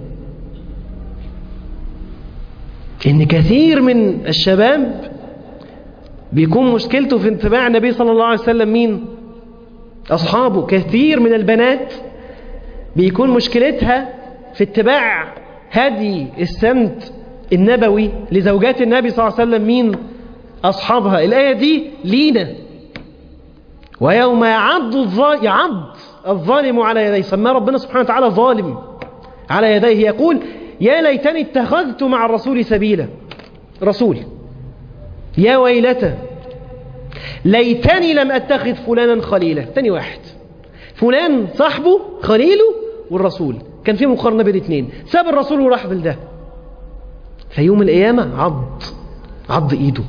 إن كثير من الشباب بيكون مشكلته في اتباع النبي صلى الله عليه وسلم مين؟ أصحابه. كثير من البنات بيكون مشكلتها في اتباع هدي السمت النبوي لزوجات النبي صلى الله عليه وسلم مين؟ أصحابها. الآية دي لينا: ويوم يعض الظالم على يديه، سماه ربنا سبحانه وتعالى ظالم على يديه، يقول يا ليتني اتخذت مع الرسول سبيلا. رسول، يا ويلتى ليتني لم أتخذ فلانا خليلا. تاني واحد، فلان صاحبه خليله والرسول، كان في مقارنة بين الاثنين، ساب الرسول وراح بالده. فيوم القيامة عض ايده،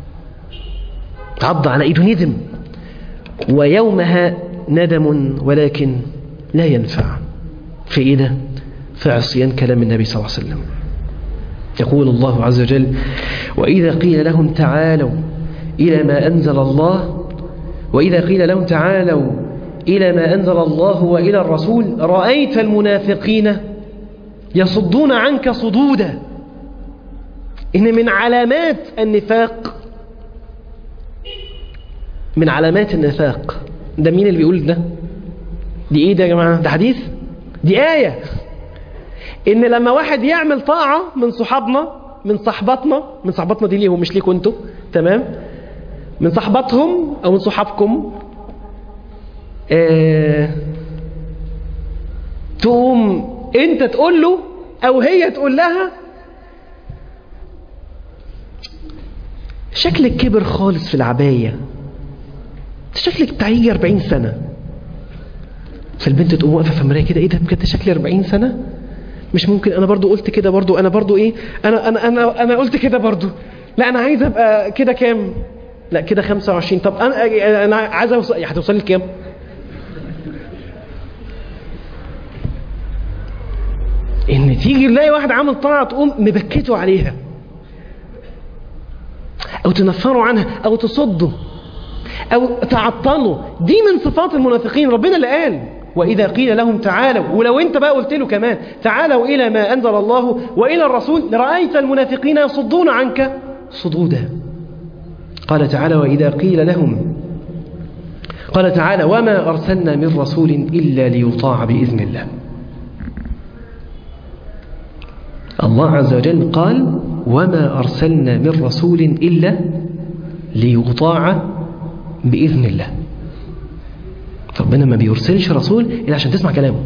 عض على ايده، ندم. ويومها ندم ولكن لا ينفع. في ايه ده؟ في عصيان كلام النبي صلى الله عليه وسلم. يقول الله عز وجل: وإذا قيل لهم تعالوا إلى ما أنزل الله وإلى الرسول رأيت المنافقين يصدون عنك صدودا. إن من علامات النفاق، من علامات النفاق، ده مين اللي بيقول ده؟ دي إيه ده يا جماعة؟ ده حديث؟ دي آية. إن لما واحد يعمل طاعة من صحابنا، من صحباتنا دي ليهم مش ليكم انتوا، تمام؟ من صحباتهم أو من صحابكم، تقوم انت تقول له أو هي تقول لها شكلك كبر خالص في العباية، شكلك تعيجي 40 سنة. فالبنت تقوم واقفة في المراية كده: ايه ده بجد شكلي 40 سنة؟ مش ممكن، انا برضو قلت كده، برضو انا برضو ايه، انا قلت كده برضو، لا انا عايز ابقى كده كام؟ لا كده 25. طب انا عايز اوصل، هتوصل لكام؟ ان تيجي تلاقي واحد عامل طاعة تقوم مبكته عليها او تنفره عنها او تصده او تعطله. دي من صفات المنافقين. ربنا اللي قال: وإذا قيل لهم تعالوا، ولو انت بقى قلت له كمان تعالوا إلى ما أنزل الله وإلى الرسول رأيت المنافقين يصدون عنك صدودا. قال تعالى: وإذا قيل لهم، قال تعالى: وما أرسلنا من رسول إلا ليطاع بإذن الله. الله عز وجل قال: وما أرسلنا من رسول إلا ليطاع بإذن الله. ربنا ما بيرسلش رسول إلا عشان تسمع كلامه.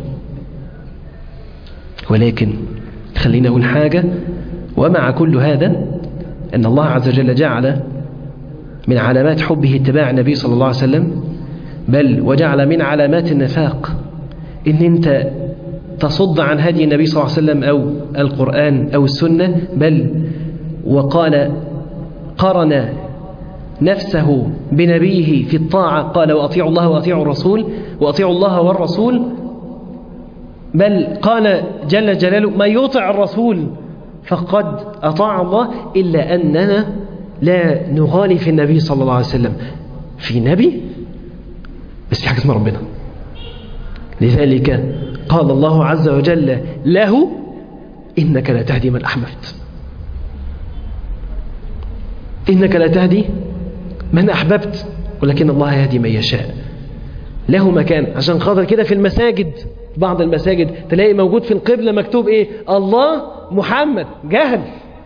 ولكن خلينا أقول حاجة: ومع كل هذا أن الله عز وجل جعل من علامات حبه اتباع النبي صلى الله عليه وسلم، بل وجعل من علامات النفاق إن أنت تصد عن هدي النبي صلى الله عليه وسلم أو القرآن أو السنة، بل وقال قرن نفسه بنبيه في الطاعة، قال: وأطيعوا الله وأطيعوا الرسول، وأطيعوا الله والرسول، بل قال جل جلاله: ما يطع الرسول فقد أطاع الله. إلا أننا لا نغالي في النبي صلى الله عليه وسلم. في نبي بس في حاجة اسمها ربنا. لذلك قال الله عز وجل له: إنك لا تهدي من أحببت. إنك لا تهدي من أحببت، ولكن الله يهدي من يشاء. له مكان. عشان خاطر كده في المساجد، بعض المساجد تلاقي موجود في القبلة مكتوب ايه؟ الله محمد. جهل.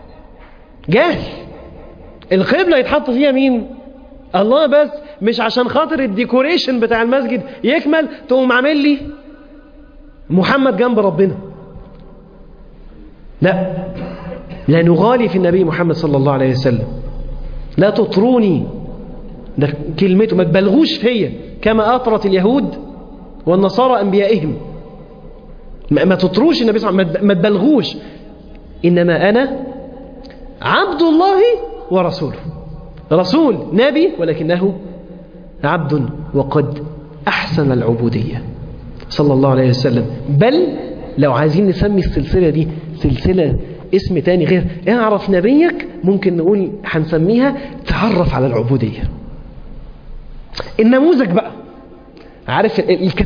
القبلة يتحط فيها مين؟ الله بس. مش عشان خاطر الديكوريشن بتاع المسجد يكمل تقوم عامل لي محمد جنب ربنا. لا نغالي في النبي محمد صلى الله عليه وسلم. لا تطروني، ده كلمته، ما تبلغوش فيا كما أطرت اليهود والنصارى أنبيائهم. ما تطروش النبي صلى الله عليه وسلم، ما تبلغوش. إنما أنا عبد الله ورسوله. رسول نبي ولكنه عبد، وقد أحسن العبودية صلى الله عليه وسلم. بل لو عايزين نسمي السلسلة دي سلسلة اسم تاني غير اعرف نبيك، ممكن نقول هنسميها تعرف على العبودية. النموذج بقى، عارف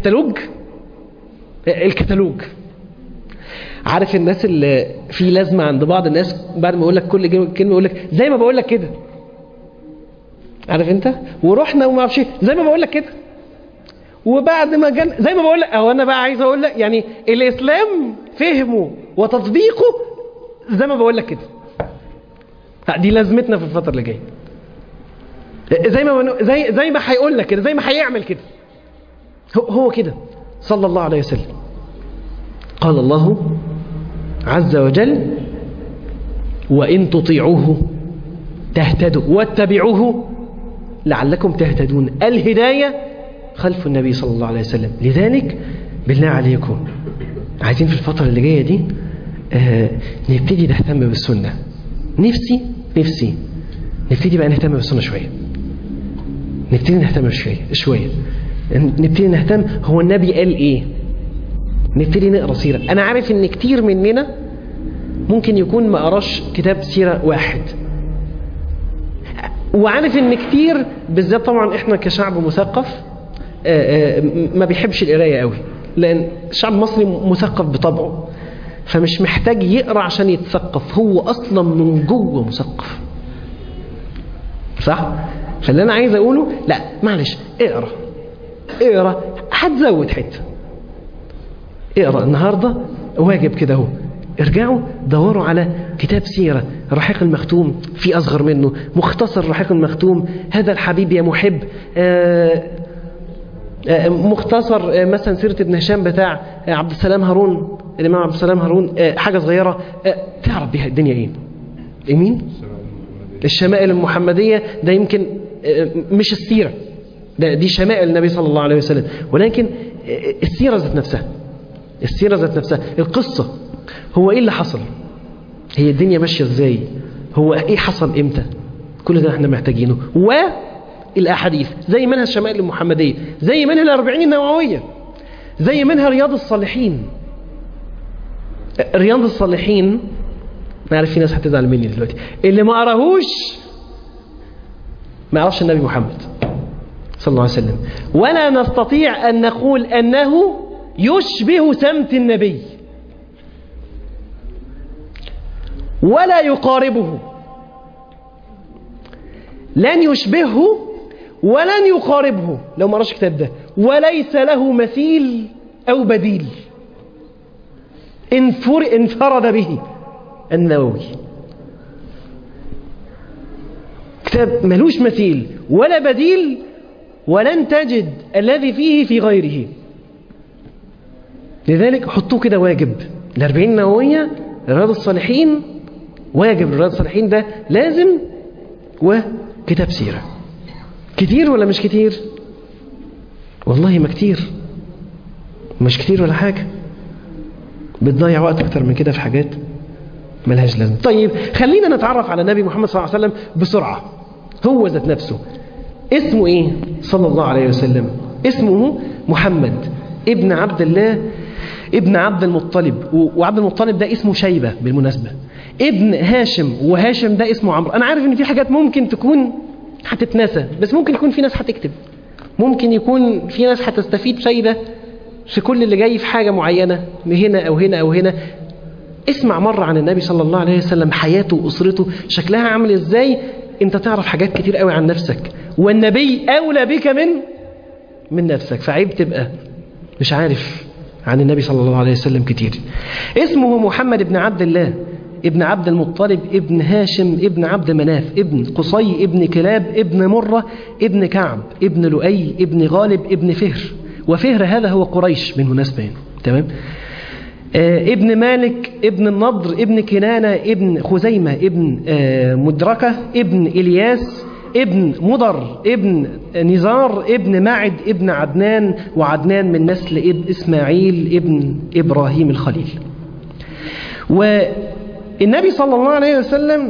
الكتالوج. عارف الناس اللي في لازمة عند بعض الناس بعد ما يقول لك كل كلمة يقول لك زي ما بقول لك كده. عارف انت؟ ورحنا وما اعرفش زي ما بقول لك كده. وبعد ما جن زي ما بقول لك، او انا بقى عايز اقول لك يعني الاسلام فهمه وتطبيقه زي ما بقول لك كده. دي لازمتنا في الفترة اللي جايه. زي ما هيقول لك كده، زي ما هيعمل كده. هو كده صلى الله عليه وسلم. قال الله عز وجل: وإن تطيعوه تهتدوا واتبعوه لعلكم تهتدون. الهداية خلف النبي صلى الله عليه وسلم. لذلك بالله عليكم عايزين في الفترة اللي جاية دي نبتدي نهتم بالسنة. نفسي نبتدي بقى نهتم بالسنة شوية. نبتدي نهتم شوية. نبتدي نهتم هو النبي قال ايه. نبتدي نقرأ سيرة. انا عارف ان كتير مننا ممكن يكون ما قراش كتاب سيرة واحد، وعارف ان كتير بالذات طبعا احنا كشعب مثقف ما بيحبش القراية قوي، لان الشعب المصري مثقف بطبعه، فمش محتاج يقرأ عشان يتثقف، هو اصلا من جوه مثقف. صح؟ فاللي انا عايز اقوله لا معلش، اقرأ هتزود حته. اقرأ النهاردة واجب كده اهو. ارجعوا دوروا على كتاب سيرة رحيق المختوم، في أصغر منه مختصر رحيق المختوم، هذا الحبيب يا محب، مختصر مثلا سيرة ابن هشام بتاع عبد السلام هارون، الإمام عبد السلام هارون، حاجة صغيرة تعرف بها الدنيا ايه. مين؟ الشمائل المحمدية. ده يمكن مش السيرة، دي شمائل النبي صلى الله عليه وسلم، ولكن السيرة ذات نفسها، القصة، هو ايه اللي حصل، هي الدنيا ماشية ازاي، هو ايه حصل امتى، كل ده احنا محتاجينه. والأحاديث زي منها الشمائل المحمدية، زي منها الأربعين النووية، زي منها رياض الصالحين. رياض الصالحين ما عارف، في ناس هتزعل مني دلوقتي، اللي ما قراهوش ما يعرفش النبي محمد صلى الله عليه وسلم، ولا نستطيع أن نقول أنه يشبه سمت النبي ولا يقاربه. لن يشبهه ولن يقاربه لو ما قراش الكتاب ده، وليس له مثيل أو بديل. انفرد به النووي. كتاب ملوش مثيل ولا بديل، ولن تجد الذي فيه في غيره. لذلك حطوه كده واجب. الأربعين النووية، رياض الصالحين واجب. رياض الصالحين ده لازم، وكتاب سيرة. كتير ولا مش كتير؟ والله ما كتير، مش كتير ولا حاجة. بتضيع وقت أكتر من كده في حاجات ملهاش لازمة. طيب خلينا نتعرف على النبي محمد صلى الله عليه وسلم بسرعة. هو ذات نفسه اسمه ايه صلى الله عليه وسلم؟ اسمه محمد ابن عبد الله ابن عبد المطلب، وعبد المطلب ده اسمه شيبة بالمناسبة، ابن هاشم، وهاشم ده اسمه عمرو. انا عارف ان في حاجات ممكن تكون هتتنسى، بس ممكن يكون في ناس هتكتب، ممكن يكون في ناس هتستفيد فايدة في كل اللي جاي في حاجة معينة هنا او هنا او هنا. اسمع مرة عن النبي صلى الله عليه وسلم، حياته وأسرته شكلها عامل ازاي، انت تعرف حاجات كتير قوي عن نفسك، والنبي أولى بك من نفسك، فعيب تبقى مش عارف عن النبي صلى الله عليه وسلم كتير. اسمه محمد بن عبد الله ابن عبد المطلب ابن هاشم ابن عبد مناف ابن قصي ابن كلاب ابن مرة ابن كعب ابن لؤي ابن غالب ابن فهر، وفهر هذا هو قريش بالمناسبة يعني. تمام. ابن مالك ابن النضر ابن كنانة ابن خزيمة ابن مدركة ابن إلياس ابن مضر ابن نزار ابن معد ابن عدنان، وعدنان من نسل إسماعيل ابن إبراهيم الخليل. والنبي صلى الله عليه وسلم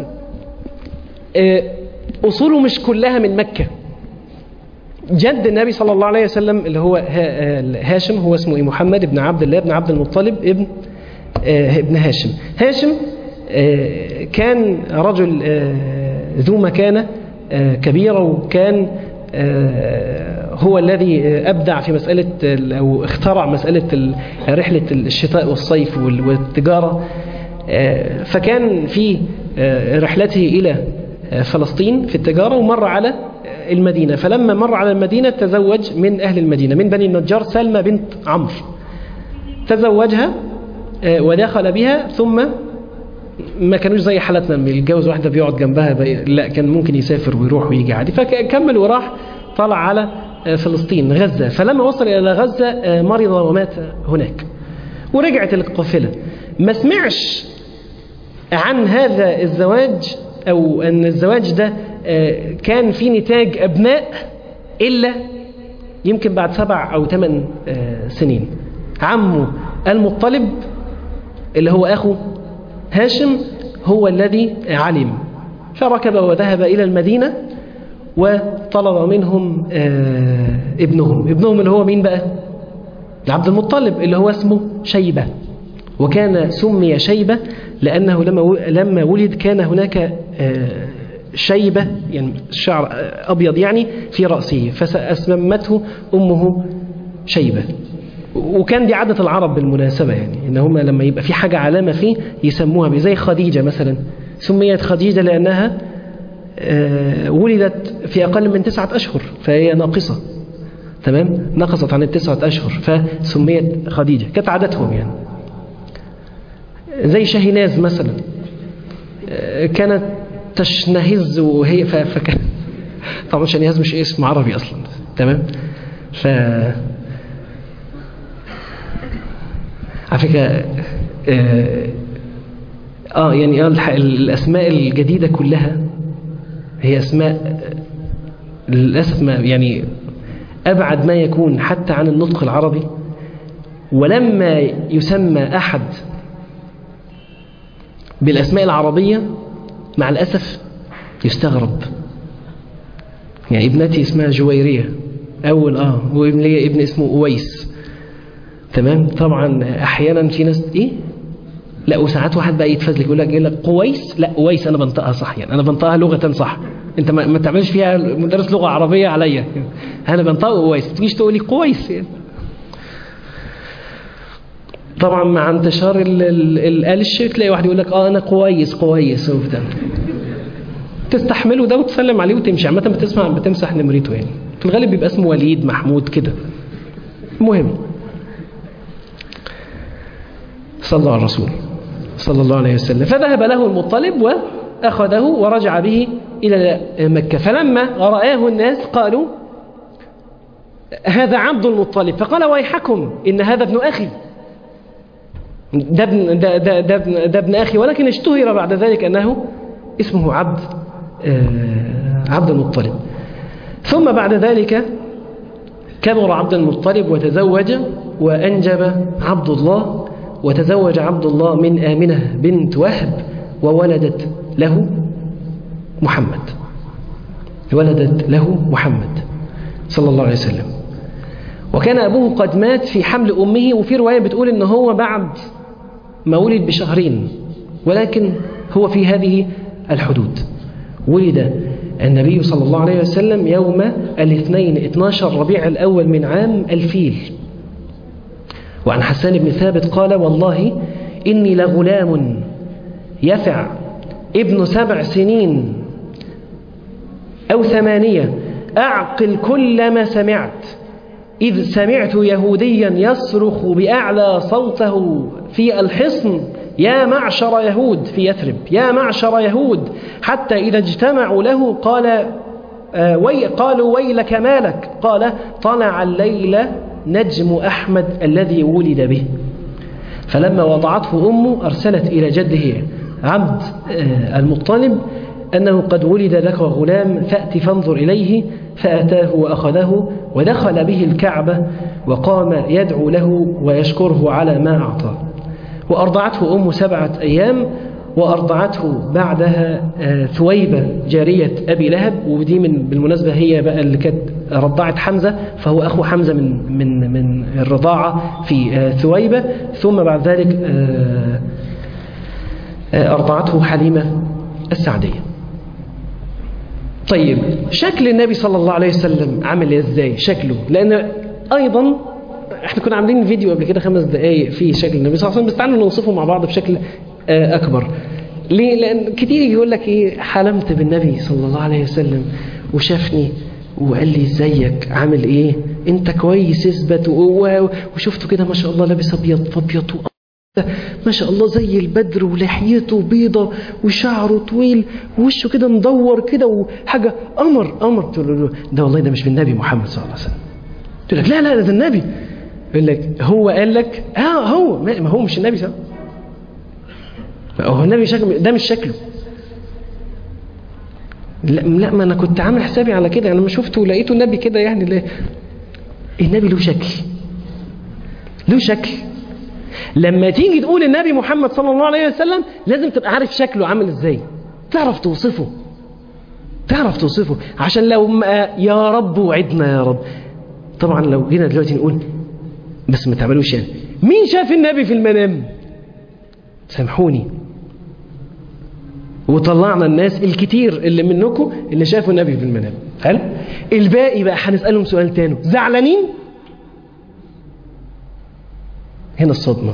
أصوله مش كلها من مكة. جد النبي صلى الله عليه وسلم اللي هو هاشم، هو اسمه محمد ابن عبد الله ابن عبد المطلب ابن هاشم. هاشم كان رجل ذو مكانة كبيرة، وكان هو الذي أبدع في مسألة أو اخترع مسألة رحلة الشتاء والصيف والتجارة. فكان في رحلته إلى فلسطين في التجارة ومر على المدينة، فلما مر على المدينة تزوج من أهل المدينة من بني النجار سلمى بنت عمرو، تزوجها ودخل بها. ثم ما كانوش زي حالتنا لما يتجوز واحدة بيقعد جنبها، لا كان ممكن يسافر ويروح ويجي عادي، فكمل وراح طلع على فلسطين غزة. فلما وصل إلى غزة مرض ومات هناك، ورجعت القافلة. ما سمعش عن هذا الزواج أو أن الزواج ده كان في نتاج أبناء إلا يمكن بعد 7 أو 8 سنين. عمه المطلب اللي هو أخو هاشم هو الذي علم، فركب وذهب إلى المدينة وطلب منهم ابنهم اللي هو مين بقى؟ عبد المطلب اللي هو اسمه شيبة. وكان سمي شيبة لأنه لما ولد كان هناك شيبة يعني شعر أبيض يعني في رأسه، فأسمته أمه شيبة. وكان دي عادة العرب بالمناسبة يعني، إن هم لما يبقى في حاجة علامة فيه يسموها زي خديجة مثلا، سميت خديجة لأنها ولدت في أقل من 9 أشهر، فهي ناقصة. تمام، نقصت عن 9 أشهر فسميت خديجة، كانت عادتهم يعني. زي شاهيناز مثلا كانت تشنهز وهي فكان طبعا شاهيناز مش اسم عربي أصلا. تمام. على فكرة يعني الأسماء الجديدة كلها هي أسماء للأسف ما يعني أبعد ما يكون حتى عن النطق العربي. ولما يسمى أحد بالأسماء العربية مع الأسف يستغرب. يعني ابنتي اسمها جويرية أول وابن لي ابن اسمه أويس. تمام. طبعا أحيانا في ناس لا، وساعات واحد بقى يتفزلك يقول لك قويس، لا أويس أنا بنطقها صح، يعني أنا بنطقها لغة صح، أنت ما تعملش فيها مدرس لغة عربية عليا، أنا بنطقها أويس، تجيش تقول لي قويس يعني. طبعا مع انتشار القلش تلاقي واحد يقول لك أنا كويس وبتاع، تستحمله ده وتسلم عليه وتمشي. عامة بتمسح نمرته يعني، في الغالب بيبقى اسمه وليد محمود كده. المهم صلى الله على الرسول صلى الله عليه وسلم. فذهب له المطلب وأخذه ورجع به إلى مكة. فلما رآه الناس قالوا هذا عبد المطلب، فقال ويحكم إن هذا ابن أخي، ده ابن أخي، ولكن اشتهر بعد ذلك أنه اسمه عبد المطلب. ثم بعد ذلك كبر عبد المطلب وتزوج وأنجب عبد الله، وتزوج عبد الله من آمنة بنت وهب وولدت له محمد، صلى الله عليه وسلم. وكان أبوه قد مات في حمل أمه، وفي رواية بتقول إن هو بعد ما ولد بشهرين، ولكن هو في هذه الحدود. ولد النبي صلى الله عليه وسلم يوم الاثنين 12 ربيع الأول من عام الفيل. وعن حسان بن ثابت قال والله إني لغلام يفع ابن 7 سنين أو 8: أعقل كل ما سمعت، إذ سمعت يهوديا يصرخ بأعلى صوته في الحصن: يا معشر يهود، في يثرب، يا معشر يهود، حتى إذا اجتمعوا له قالوا ويلك ما لك؟ قال: طلع الليل نجم أحمد الذي ولد به. فلما وضعته أمه أرسلت إلى جده عبد المطلب أنه قد ولد لك غلام، فأت فانظر إليه. فأتاه وأخذه ودخل به الكعبة وقام يدعو له ويشكره على ما أعطاه. وأرضعته أمه 7 أيام، وأرضعته بعدها ثويبة جارية أبي لهب، ودي بالمناسبة هي بقى اللي كانت رضعت حمزة، فهو أخو حمزة من الرضاعة في ثويبة. ثم بعد ذلك أرضعته حليمة السعدية. طيب شكل النبي صلى الله عليه وسلم عمل ازاي شكله؟ لأن أيضا احنا كنا عاملين فيديو قبل كده 5 دقايق في شكل النبي صلى الله عليه وسلم، بس تعالوا نوصفه مع بعض بشكل أكبر. ليه؟ لأن كتير يقول لك إيه، حلمت بالنبي صلى الله عليه وسلم وشافني وقال لي ازيك عامل ايه، انت كويس، اثبت، وشفته كده ما شاء الله لابس ابيض فابيض، ما شاء الله زي البدر، ولحيته بيضة وشعره طويل ووشه كده مدور كده وحاجة قمر. تقول له ده والله ده مش من النبي محمد صلى الله عليه وسلم. تقول لك لا ده النبي. يقول لك هو قال لك هو ما هو مش النبي صلى الله عليه وسلم. هو النبي شكله ده مش شكله. لا ما انا كنت عامل حسابي على كده، انا ما شفته ولقيته النبي كده يعني. لا، النبي له شكل. لما تيجي تقول النبي محمد صلى الله عليه وسلم لازم تبقى عارف شكله عامل ازاي، تعرف توصفه عشان لو يا رب وعدنا يا رب. طبعا لو جينا دلوقتي نقول بس ما تعملوش يعني، مين شاف النبي في المنام؟ سامحوني. وطلعنا الناس الكتير اللي منكم اللي شافوا النبي في المنام. حلو. الباقي بقى هنسألهم سؤال تاني، زعلانين؟ هنا الصدمة.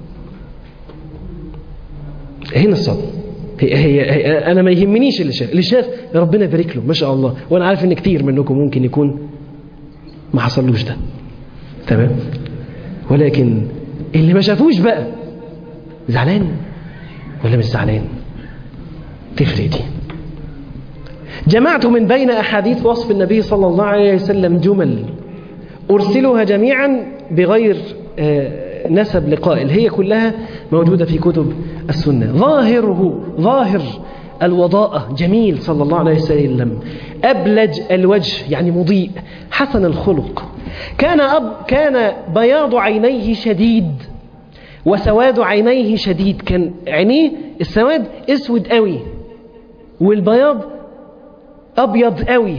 هي أنا ما يهمنيش اللي شاف ربنا يبارك له ما شاء الله، وأنا عارف إن كتير منكم ممكن يكون ما حصلوش ده، تمام؟ ولكن اللي ما شافوش بقى زعلان ولا مش زعلان؟ تفرق دي. جمعت من بين أحاديث وصف النبي صلى الله عليه وسلم جمل أرسلها جميعا بغير نسب لقائل، هي كلها موجودة في كتب السنة. ظاهر الوضاءة، جميل صلى الله عليه وسلم. أبلج الوجه يعني مضيء، حسن الخلق. كان بياض عينيه شديد وسواد عينيه شديد. كان عينيه السواد اسود قوي والبياض أبيض قوي،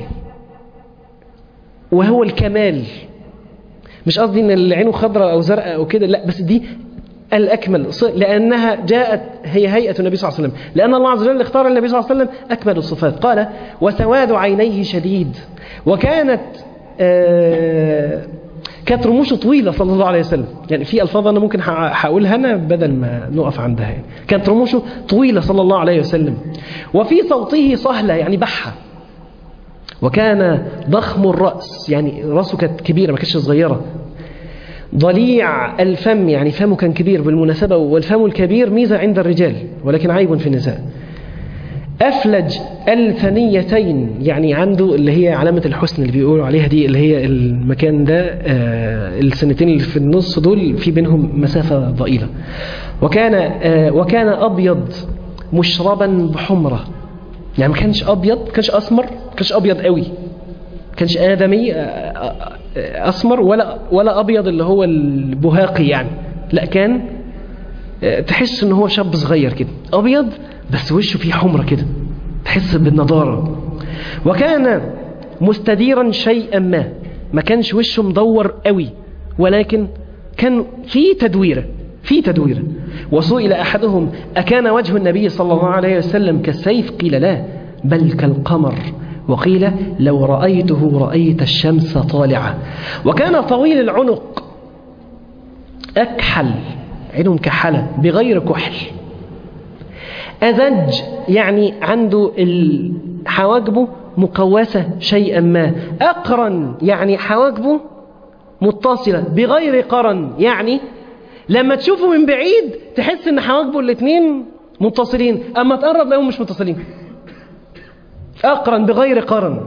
وهو الكمال. مش قصدي ان اللي عينه خضراء او زرقاء او كده، لا، بس دي الأكمل، لأنها جاءت هي هيئة النبي صلى الله عليه وسلم، لأن الله عز وجل اختار النبي صلى الله عليه وسلم أكمل الصفات. قال وسواد عينيه شديد. وكانت كانت رموشه طويلة صلى الله عليه وسلم. يعني في ألفاظ أنا ممكن هقولها أنا بدل ما نقف عندها يعني. كانت رموشه طويلة صلى الله عليه وسلم. وفي صوته صهلة يعني بحة. وكان ضخم الرأس، يعني رأسه كانت كبيرة ما كانتش صغيرة. ضليع الفم، يعني فمه كان كبير بالمناسبة، والفم الكبير ميزة عند الرجال ولكن عيب في النساء. أفلج الثنيتين، يعني عنده اللي هي علامة الحسن اللي بيقولوا عليها دي، اللي هي المكان ده السنتين اللي في النص دول في بينهم مسافة ضئيلة. وكان أبيض مشربا بحمرة، يعني ما كانش أبيض، ما كانش أسمر، ما كانش أبيض قوي، ما كانش آدمي أسمر ولا أبيض اللي هو البهاقي يعني، لا، كان تحس إن هو شاب صغير كده، أبيض بس وشه فيه حمرة كده، تحس بالنضارة. وكان مستديرا شيئا ما كانش وشه مدور قوي، ولكن كان في تدويرة. وسئل أحدهم أكان وجه النبي صلى الله عليه وسلم كالسيف؟ قيل لا، بل كالقمر. وقيل لو رأيته رأيت الشمس طالعة. وكان طويل العنق أكحل، عينه مكحلة بغير كحل. أزج، يعني عنده حواجبه مقوسة شيئا ما. أقرن يعني حواجبه متصلة بغير قرن، يعني لما تشوفه من بعيد تحس ان حواجبه الاثنين متصلين، اما تقرب لهم مش متصلين. أقرن بغير قرن.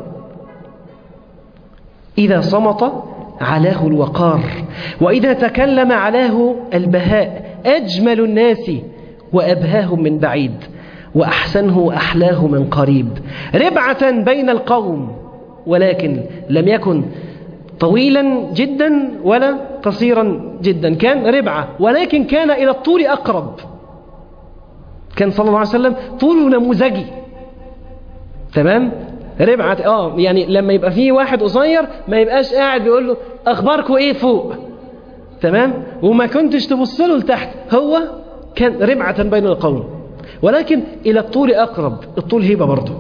إذا صمت علاه الوقار، وإذا تكلم علاه البهاء. أجمل الناس وأبهاهم من بعيد، وأحسنه أحلاه من قريب. ربعة بين القوم، ولكن لم يكن طويلا جدا ولا قصيرا جدا، كان ربعة، ولكن كان إلى الطول أقرب. كان صلى الله عليه وسلم طوله نموذجي، تمام؟ ربعة يعني لما يبقى فيه واحد قصير ما يبقاش قاعد بيقول له أخباركم إيه فوق، تمام؟ وما كنتش تبص له لتحت. هو كان ربعة بين القوم، ولكن إلى الطول أقرب. الطول هيبة برضه.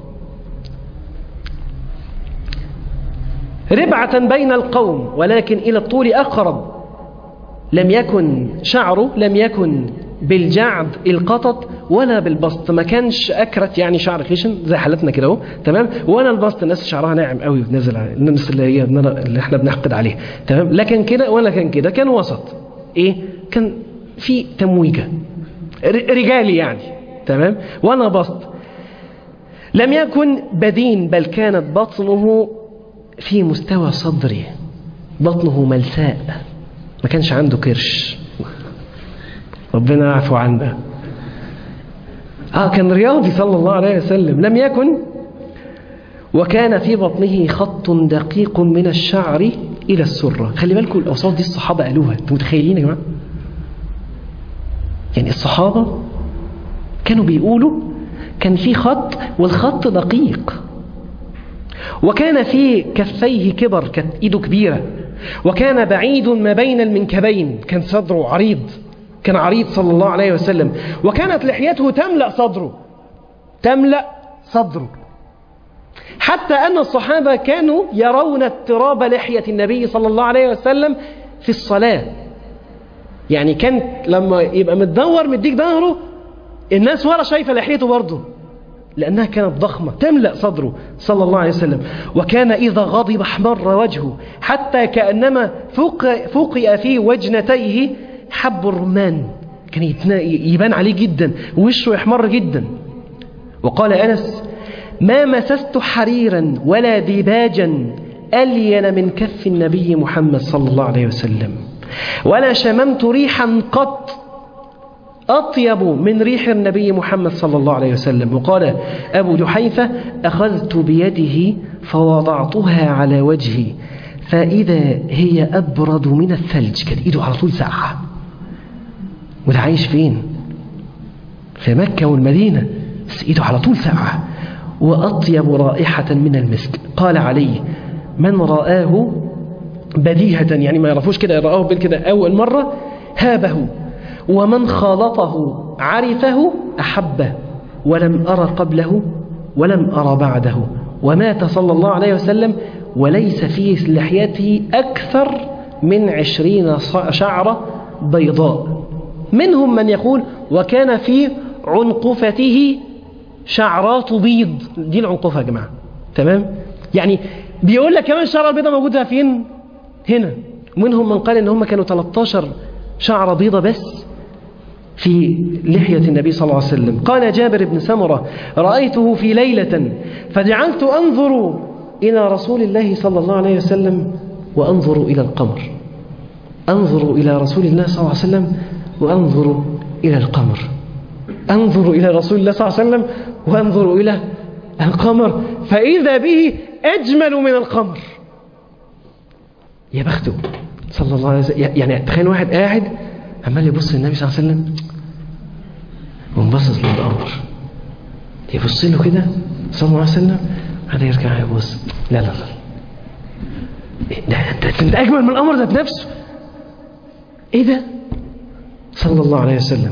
ربعة بين القوم، ولكن إلى الطول أقرب. لم يكن شعره لم يكن بالجعد القطط ولا بالبسط، ما كانش أكرت يعني شعر خشن زي حالتنا كده اهو، تمام؟ ولا البسط، الناس شعرها ناعم قوي ونازل على الناس اللي احنا بنحقد عليه، تمام؟ لكن كده ولا كان كده، كان وسط. ايه؟ كان في تمويجة رجالي يعني، تمام؟ ولا بسط. لم يكن بدين، بل كانت بطنه في مستوى صدره، بطنه ملساء، ما كانش عنده كرش، ربنا يعفو عنا. كان رياضي صلى الله عليه وسلم. لم يكن، وكان في بطنه خط دقيق من الشعر إلى السرة. خلي بالكم الأوصاف دي الصحابة قالوها، انتوا متخيلين يا جماعة؟ يعني الصحابة كانوا بيقولوا كان في خط، والخط دقيق. وكان في كفيه كبر، كانت ايده كبيرة. وكان بعيد ما بين المنكبين، كان صدره عريض، كان عريض صلى الله عليه وسلم. وكانت لحيته تملأ صدره، تملأ صدره، حتى أن الصحابة كانوا يرون اضطراب لحية النبي صلى الله عليه وسلم في الصلاة. يعني كان لما يبقى متدور مديك ظهره، الناس ورا شايفة لحيته برضه، لأنها كانت ضخمة تملأ صدره صلى الله عليه وسلم. وكان إذا غضب احمر وجهه، حتى كأنما فوقئ في وجنتيه حب الرمان، كان يبان عليه جدا، ووشه يحمر جدا. وقال أنس: ما مسست حريرا ولا ديباجا ألين من كف النبي محمد صلى الله عليه وسلم، ولا شممت ريحا قط أطيب من ريح النبي محمد صلى الله عليه وسلم. وقال أبو جحيفة: أخذت بيده فوضعتها على وجهي فإذا هي أبرد من الثلج. كان إيده على طول ساقعة. وده عايش فين؟ في مكة والمدينة، بس إيده على طول ساقعة. وأطيب رائحة من المسك. قال علي: من رآه بديهة، يعني ما يعرفوش كده، رآه بالكده أول مرة هابه، ومن خالطه عرفه أحبه، ولم أرى قبله ولم أرى بعده. ومات صلى الله عليه وسلم وليس في لحيته أكثر من 20 شعرة بيضاء. منهم من يقول: وكان في عنقفته شعرات بيض. دي العنقفة يا جماعة، تمام؟ يعني بيقول لك كمان الشعرة البيضاء موجودة فين؟ هنا. ومنهم من قال إن هم كانوا 13 شعرة بيضة بس في لحية النبي صلى الله عليه وسلم. قال جابر بن سمرة: رأيته في ليلة فجعلت أنظر إلى رسول الله صلى الله عليه وسلم وأنظر إلى القمر. أنظر إلى رسول الله صلى الله عليه وسلم وأنظر إلى القمر. أنظر إلى رسول الله صلى الله عليه وسلم وأنظر إلى القمر، فإذا به أجمل من القمر. يا بخته صلى الله عليه وسلم. يعني تخيل واحد قاعد عمال يبص للنبي صلى الله عليه وسلم ومبصص للقمر، يبص له كده صلى الله عليه وسلم، هذا يرجع يبص: لا لا لا، انت اجمل من القمر ذات نفسه. ايه ده؟ صلى الله عليه وسلم.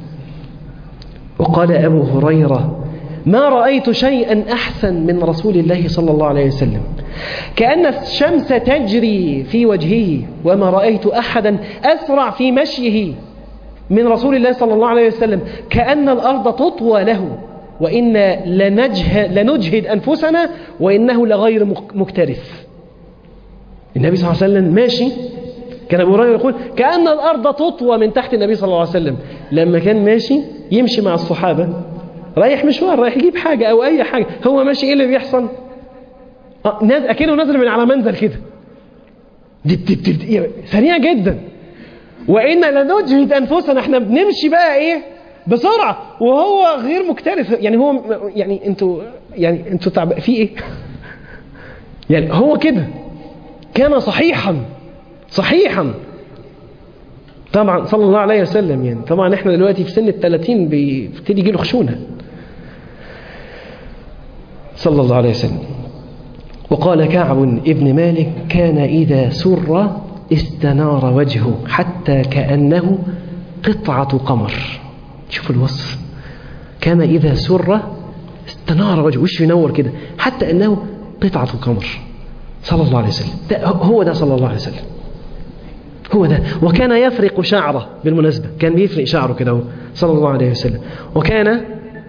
وقال أبو هريرة: ما رأيت شيئا أحسن من رسول الله صلى الله عليه وسلم، كأن الشمس تجري في وجهه، وما رأيت أحدا أسرع في مشيه من رسول الله صلى الله عليه وسلم، كأن الأرض تطوى له وإنا لنجهد أنفسنا وإنه لغير مكترث. النبي صلى الله عليه وسلم ماشي، كان أبو هريرة يقول كأن الأرض تطوى من تحت النبي صلى الله عليه وسلم. لما كان ماشي يمشي مع الصحابة رايح مشوار، رايح يجيب حاجة أو أي حاجة، هو ماشي إيه اللي بيحصل؟ أكنه نزل من على منزل كده، سريع جدا. وإنا لنجهد أنفسنا، احنا بنمشي بقى إيه بسرعة وهو غير مكترث. يعني هو يعني انتوا في إيه؟ يعني هو كده كان صحيحا طبعا صلى الله عليه وسلم. يعني طبعا احنا دلوقتي في سن 30 بيبتدي يجي له خشونة صلى الله عليه وسلم. وقال كعب ابن مالك كان إذا سر استنار وجهه حتى كأنه قطعة قمر. شوف الوصف، كان إذا سر استنار وجهه، وشه ينور كده حتى أنه قطعة قمر صلى الله عليه وسلم. هو ده صلى الله عليه وسلم، هو ده. وكان يفرق شعره، بالمناسبة كان بيفرق شعره كده صلى الله عليه وسلم. وكان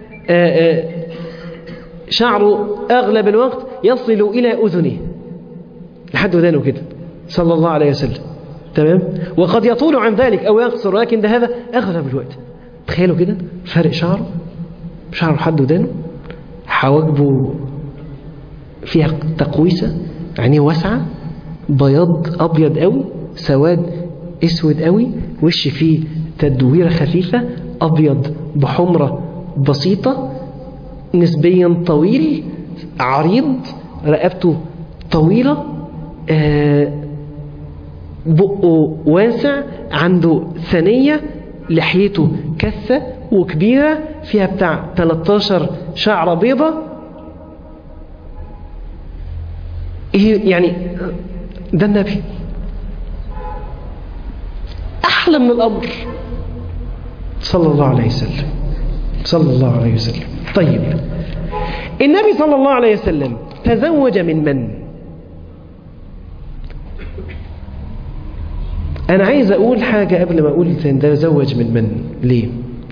شعره أغلب الوقت يصل إلى أذنه لحد ودانه كده صلى الله عليه وسلم. تمام. وقد يطول عن ذلك أو يقصر، لكن ده هذا أغلب الوقت. تخيلوا كده فرق شعره لحد ودانه، حواجبه فيها تقويسة، عينيه واسعة، بياض أبيض قوي، سواد اسود قوي، وش فيه تدويرة خفيفة، أبيض بحمرة بسيطة، نسبيا طويل، عريض، رقبته طويلة، بقه واسع، عنده ثنية، لحيته كثة وكبيرة فيها بتاع 13 شعرة بيضة. يعني ده النبي، أحلى من الأمر صلى الله عليه وسلم، صلى الله عليه وسلم. طيب النبي صلى الله عليه وسلم تزوج من؟ أنا عايز أقول حاجة قبل ما أقول تزوج من. ليه؟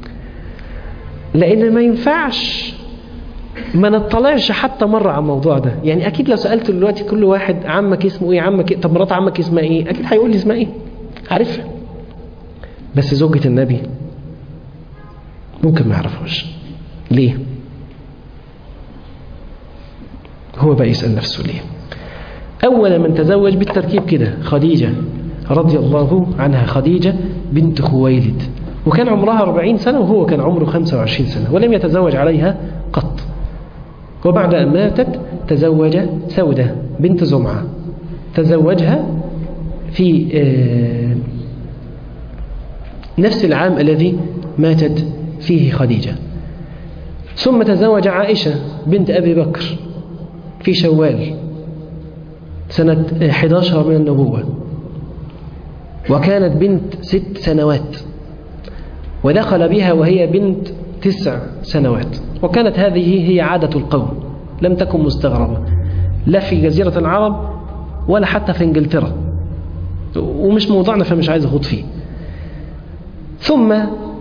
لأن ما ينفعش ما نطلعش حتى مرة على الموضوع ده. يعني أكيد لو سألت دلوقتي كل واحد عمك اسمه إيه، عمك إيه؟ طب مرات عمك اسمها إيه؟ أكيد هيقول لي اسمها إيه، عارفها. بس زوجة النبي ممكن ما يعرفهاش. ليه؟ هو بقى يسأل نفسه ليه. أول من تزوج بالتركيب كده خديجة رضي الله عنها، خديجة بنت خويلد، وكان عمرها 40 سنة وهو كان عمره 25 سنة ولم يتزوج عليها قط. وبعد أن ماتت تزوج سودة بنت زمعة، تزوجها في نفس العام الذي ماتت فيه خديجة. ثم تزوج عائشة بنت أبي بكر في شوال سنة 11 من النبوة، وكانت بنت 6 سنوات، ودخل بها وهي بنت 9 سنوات. وكانت هذه هي عادة القوم، لم تكن مستغربة لا في جزيرة العرب ولا حتى في انجلترا، ومش موضوعنا فمش عايز أخوض فيه. ثم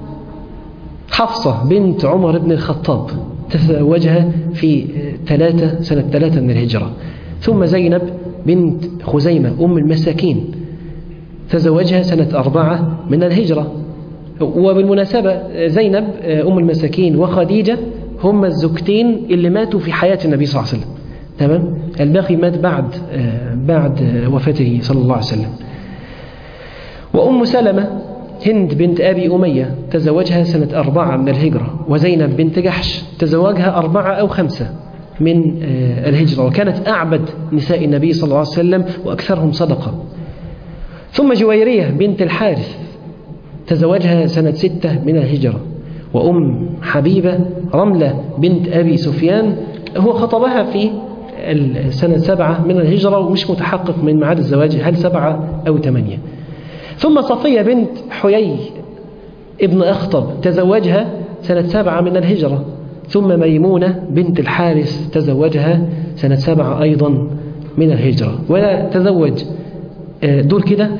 حفصة بنت عمر بن الخطاب تزوجها في سنة 3 من الهجرة. ثم زينب بنت خزيمة أم المساكين تزوجها سنة 4 من الهجرة. وبالمناسبة زينب أم المساكين وخديجة هم الزوجتين اللي ماتوا في حياة النبي صلى الله عليه وسلم. تمام. الباقي مات بعد وفاته صلى الله عليه وسلم. وأم سلمة هند بنت أبي أمية تزوجها سنة 4 من الهجرة. وزينب بنت جحش تزوجها 4 أو 5 من الهجرة، وكانت أعبد نساء النبي صلى الله عليه وسلم وأكثرهم صدقة. ثم جويرية بنت الحارث تزوجها سنة 6 من الهجرة. وأم حبيبة رملة بنت أبي سفيان هو خطبها في سنة 7 من الهجرة، ومش متحقق من ميعاد الزواج هل 7 أو 8. ثم صفية بنت حيي ابن أخطب تزوجها سنة 7 من الهجرة. ثم ميمونة بنت الحارث تزوجها سنة 7 أيضا من الهجرة. وتزوج دول كده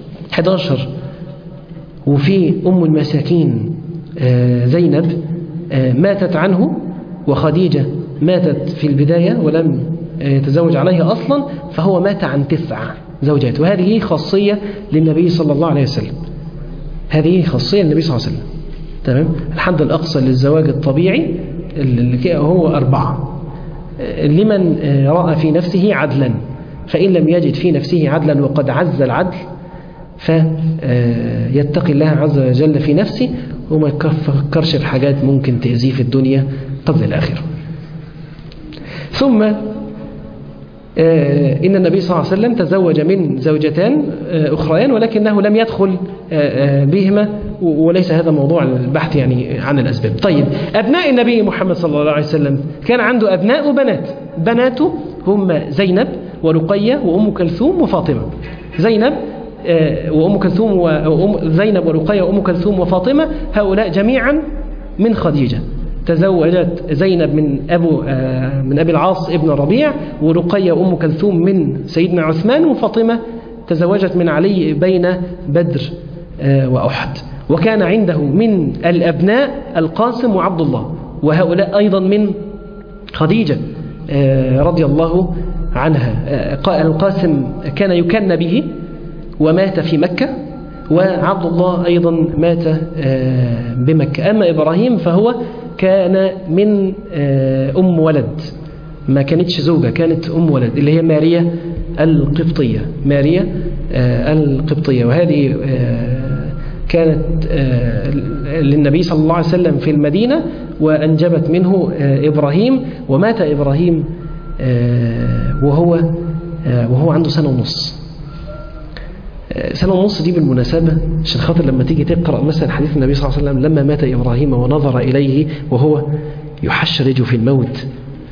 11. وفي أم المساكين زينب ماتت عنه، وخديجة ماتت في البداية ولم يتزوج عليها أصلا، فهو مات عن 9 زوجات. وهذه خاصية للنبي صلى الله عليه وسلم، هذه خاصية للنبي صلى الله عليه وسلم. تمام. الحد الأقصى للزواج الطبيعي اللي هو 4 لمن رأى في نفسه عدلا، فإن لم يجد في نفسه عدلا وقد عز العدل فيتقي الله عز وجل في نفسه وما يفكرش في حاجات ممكن تأذيه في الدنيا قبل الآخرة. ثم إن النبي صلى الله عليه وسلم تزوج من زوجتان أخريان ولكنه لم يدخل بهما، وليس هذا موضوع البحث يعني عن الأسباب. طيب، أبناء النبي محمد صلى الله عليه وسلم كان عنده أبناء وبنات. بناته هم زينب ورقية وأم كلثوم وفاطمة. زينب وأم كلثوم زينب ورقية وأم كلثوم وفاطمة هؤلاء جميعا من خديجة. تزوجت زينب من أبي العاص ابن الربيع، ورقية وأم كلثوم من سيدنا عثمان، وفاطمة تزوجت من علي بين بدر وأحد. وكان عنده من الأبناء القاسم وعبد الله، وهؤلاء أيضا من خديجة رضي الله عنها. القاسم كان يكن به ومات في مكة، وعبد الله أيضا مات بمكة. أما إبراهيم فهو كان من أم ولد، ما كانتش زوجة، كانت أم ولد، اللي هي ماريا القبطية. ماريا القبطية، وهذه كانت للنبي صلى الله عليه وسلم في المدينة، وأنجبت منه إبراهيم. ومات إبراهيم وهو عنده 1.5 سنة. 1.5 سنة دي بالمناسبة عشان خاطر لما تيجي تقرأ مثلا حديث النبي صلى الله عليه وسلم لما مات إبراهيم ونظر إليه وهو يحشرج في الموت،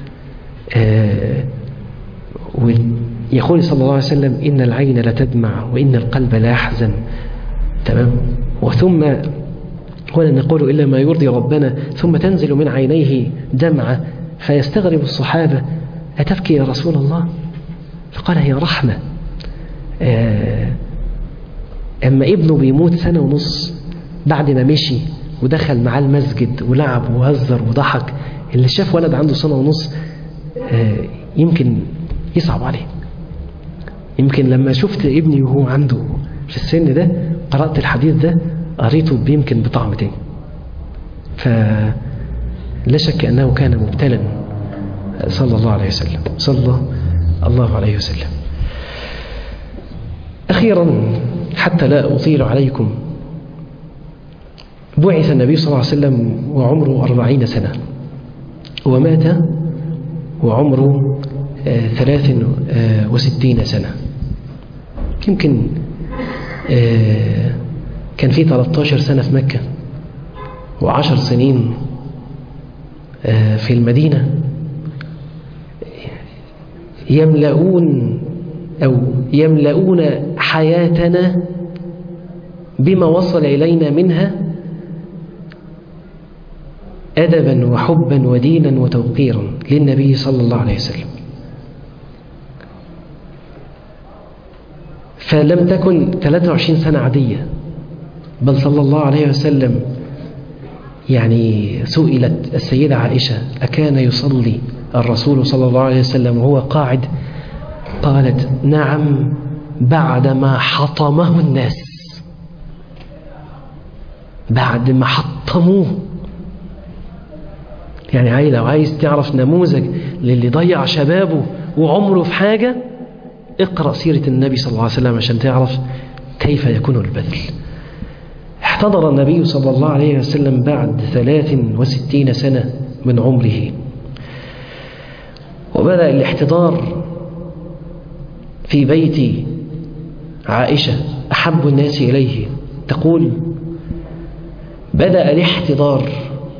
ويقول صلى الله عليه وسلم إن العين لتدمع وإن القلب لا يحزن. تمام. وثم ولا نقول إلا ما يرضي ربنا، ثم تنزل من عينيه دمعة، فيستغرب الصحابة أتبكي يا رسول الله؟ فقال هي رحمة. أما ابنه بيموت 1.5 سنة بعد ما مشي ودخل معاه المسجد ولعب وهزر وضحك، اللي شاف ولد عنده 1.5 سنة يمكن يصعب عليه. يمكن لما شفت ابني وهو عنده في السن ده قرأت الحديث ده قريته يمكن بطعم تاني. فلا شك أنه كان مبتلا صلى الله عليه وسلم، صلى الله عليه وسلم. أخيرا حتى لا أطيل عليكم، بعث النبي صلى الله عليه وسلم وعمره 40 سنة، ومات وعمره 63 سنة. يمكن كان في 13 سنة في مكة و10 سنين في المدينة، يملؤون حياتنا بما وصل إلينا منها أدبا وحبا ودينا وتوقيرا للنبي صلى الله عليه وسلم. فلم تكن 23 سنة عادية، بل صلى الله عليه وسلم يعني سئلت السيدة عائشة أكان يصلي الرسول صلى الله عليه وسلم وهو قاعد؟ قالت نعم، بعدما حطمه الناس، بعد ما حطموه. يعني لو عايز تعرف نموذج للي ضيع شبابه وعمره في حاجة، اقرأ سيرة النبي صلى الله عليه وسلم عشان تعرف كيف يكون البذل. احتضر النبي صلى الله عليه وسلم بعد 63 سنة من عمره، وبدأ الاحتضار في بيت عائشة أحب الناس إليه. تقول بدأ الاحتضار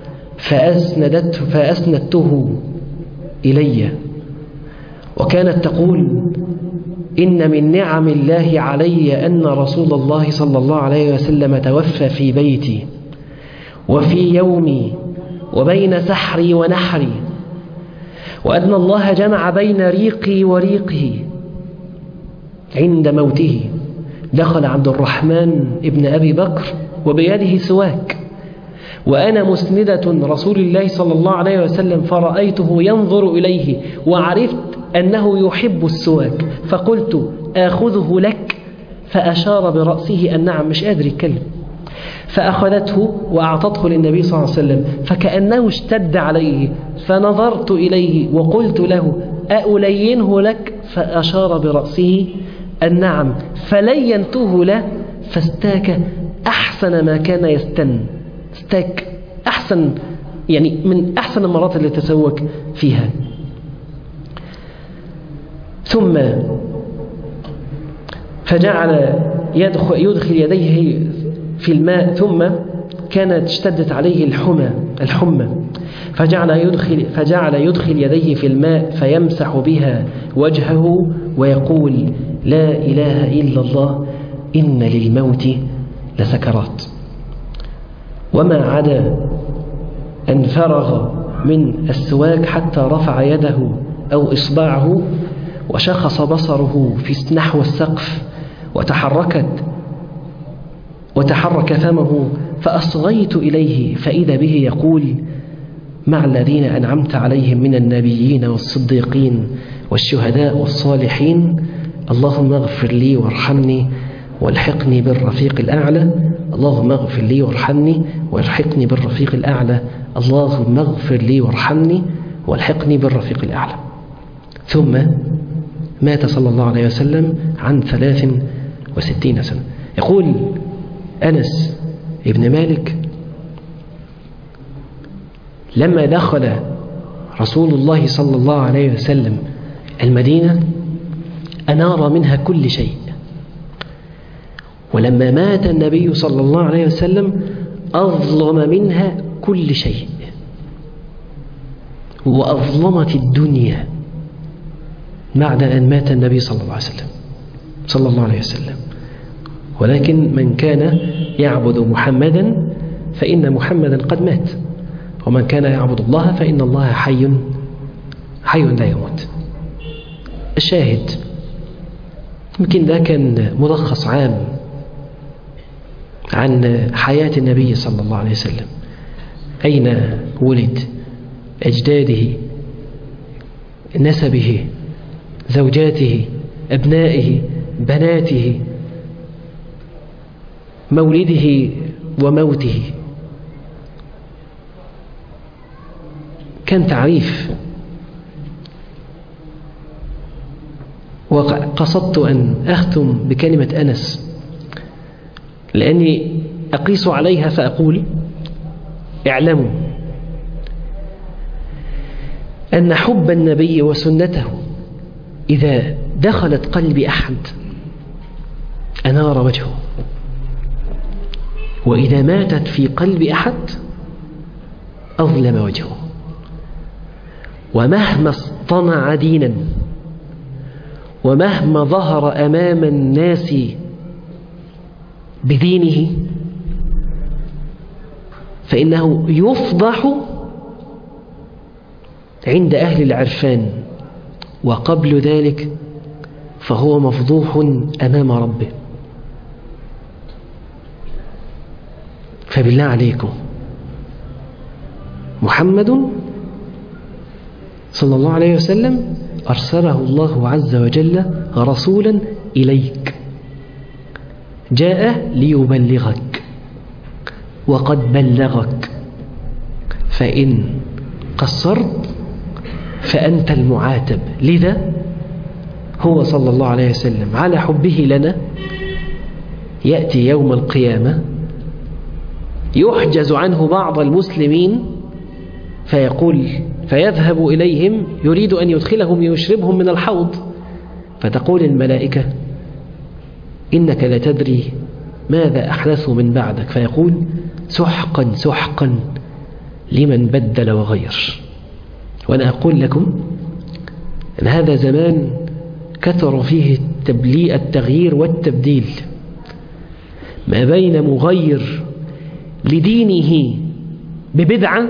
فأسندته إلي، وكانت تقول إن من نعم الله علي أن رسول الله صلى الله عليه وسلم توفى في بيتي وفي يومي وبين سحري ونحري، وأن الله جمع بين ريقي وريقه. عند موته دخل عبد الرحمن ابن أبي بكر وبيده سواك، وأنا مسندة رسول الله صلى الله عليه وسلم فرأيته ينظر إليه وعرفت أنه يحب السواك فقلت آخذه لك فأشار برأسه النعم. مش قادر يتكلم. فأخذته وأعطته للنبي صلى الله عليه وسلم فكأنه اشتد عليه فنظرت إليه وقلت له أألينه لك فأشار برأسه النعم فلينته له فاستاك أحسن ما كان يستن. استاك أحسن، يعني من أحسن المرات اللي تسوك فيها. ثم فجعل يدخل يديه في الماء ثم كانت اشتدت عليه الحمى فجعل يدخل يديه في الماء فيمسح بها وجهه ويقول لا إله إلا الله إن للموت لسكرات. وما عدا أن فرغ من السواك حتى رفع يده أو إصبعه وشخص بصره في نحو السقف وتحرك فمه فأصغيت إليه فإذا به يقول مع الذين أنعمت عليهم من النبيين والصديقين والشهداء والصالحين اللهم اغفر لي وارحمني والحقني بالرفيق الأعلى. اللهم اغفر لي وارحمني والحقني بالرفيق الأعلى. اللهم اغفر لي وارحمني والحقني بالرفيق الأعلى. ثم مات صلى الله عليه وسلم عن 63 سنة. يقول أنس ابن مالك لما دخل رسول الله صلى الله عليه وسلم المدينة أنار منها كل شيء، ولما مات النبي صلى الله عليه وسلم أظلم منها كل شيء، وأظلمت الدنيا بعد أن مات النبي صلى الله عليه وسلم. ولكن من كان يعبد محمدا فإن محمدا قد مات، ومن كان يعبد الله فإن الله حي لا يموت. الشاهد يمكن ده كان ملخص عام عن حياة النبي صلى الله عليه وسلم. أين ولد، أجداده، نسبه، زوجاته، أبنائه، بناته، مولده وموته. كان تعريف. وقصدت أن أختم بكلمة أنس لأني أقيس عليها فأقول اعلموا أن حب النبي وسنته إذا دخلت قلب أحد أنار وجهه، وإذا ماتت في قلب أحد أظلم وجهه. ومهما اصطنع دينا ومهما ظهر أمام الناس بدينه فإنه يفضح عند أهل العرفان، وقبل ذلك فهو مفضوح أمام ربه. فبالله عليكم محمد صلى الله عليه وسلم أرسله الله عز وجل رسولا إليك، جاء ليبلغك وقد بلغك، فإن قصرت فأنت المعاتب. لذا هو صلى الله عليه وسلم على حبه لنا يأتي يوم القيامة يحجز عنه بعض المسلمين فيذهب إليهم يريد أن يدخلهم يشربهم من الحوض، فتقول الملائكة إنك لتدري ماذا أحدثوا من بعدك، فيقول سحقا سحقا لمن بدل وغير. وأنا أقول لكم أن هذا زمان كثر فيه التغيير والتبديل، ما بين مغير لدينه ببدعة،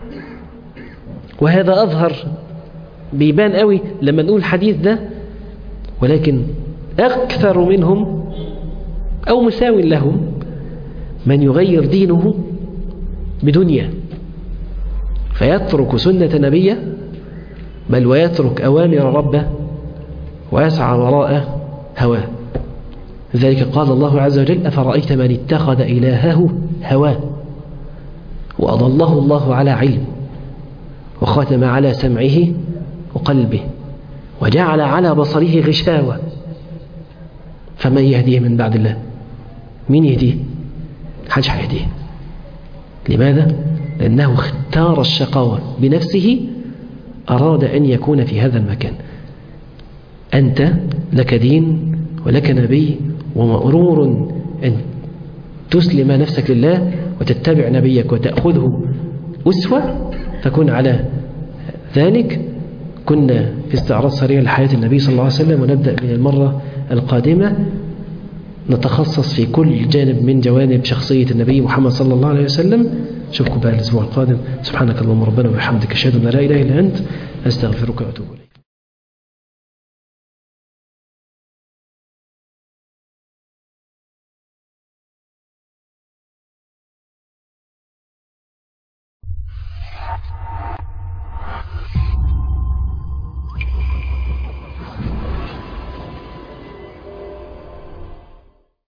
وهذا أظهر بيبان قوي لما نقول الحديث ده، ولكن أكثر منهم أو مساو لهم من يغير دينه بدنيا فيترك سنة نبيه بل ويترك أوامر ربه ويسعى وراء هواه. لذلك قال الله عز وجل أفرأيت من اتخذ إلهه هواه وأضله الله على علم وختم على سمعه وقلبه وجعل على بصره غشاوة فمن يهديه من بعد الله؟ مين يهديه؟ محدش هيهديه. لماذا؟ لأنه اختار الشقاوة بنفسه، أراد أن يكون في هذا المكان. أنت لك دين ولك نبي ومأرور أن تسلم نفسك لله وتتبع نبيك وتأخذه أسوة، فكن على ذلك. كنا في استعراض سريع لحياة النبي صلى الله عليه وسلم، ونبدأ من المرة القادمة نتخصص في كل جانب من جوانب شخصية النبي محمد صلى الله عليه وسلم. أشوفكم بقى الأسبوع القادم. سبحانك اللهم ربنا وبحمدك أشهد أن لا إله إلا أنت أستغفرك وأتوب إليك.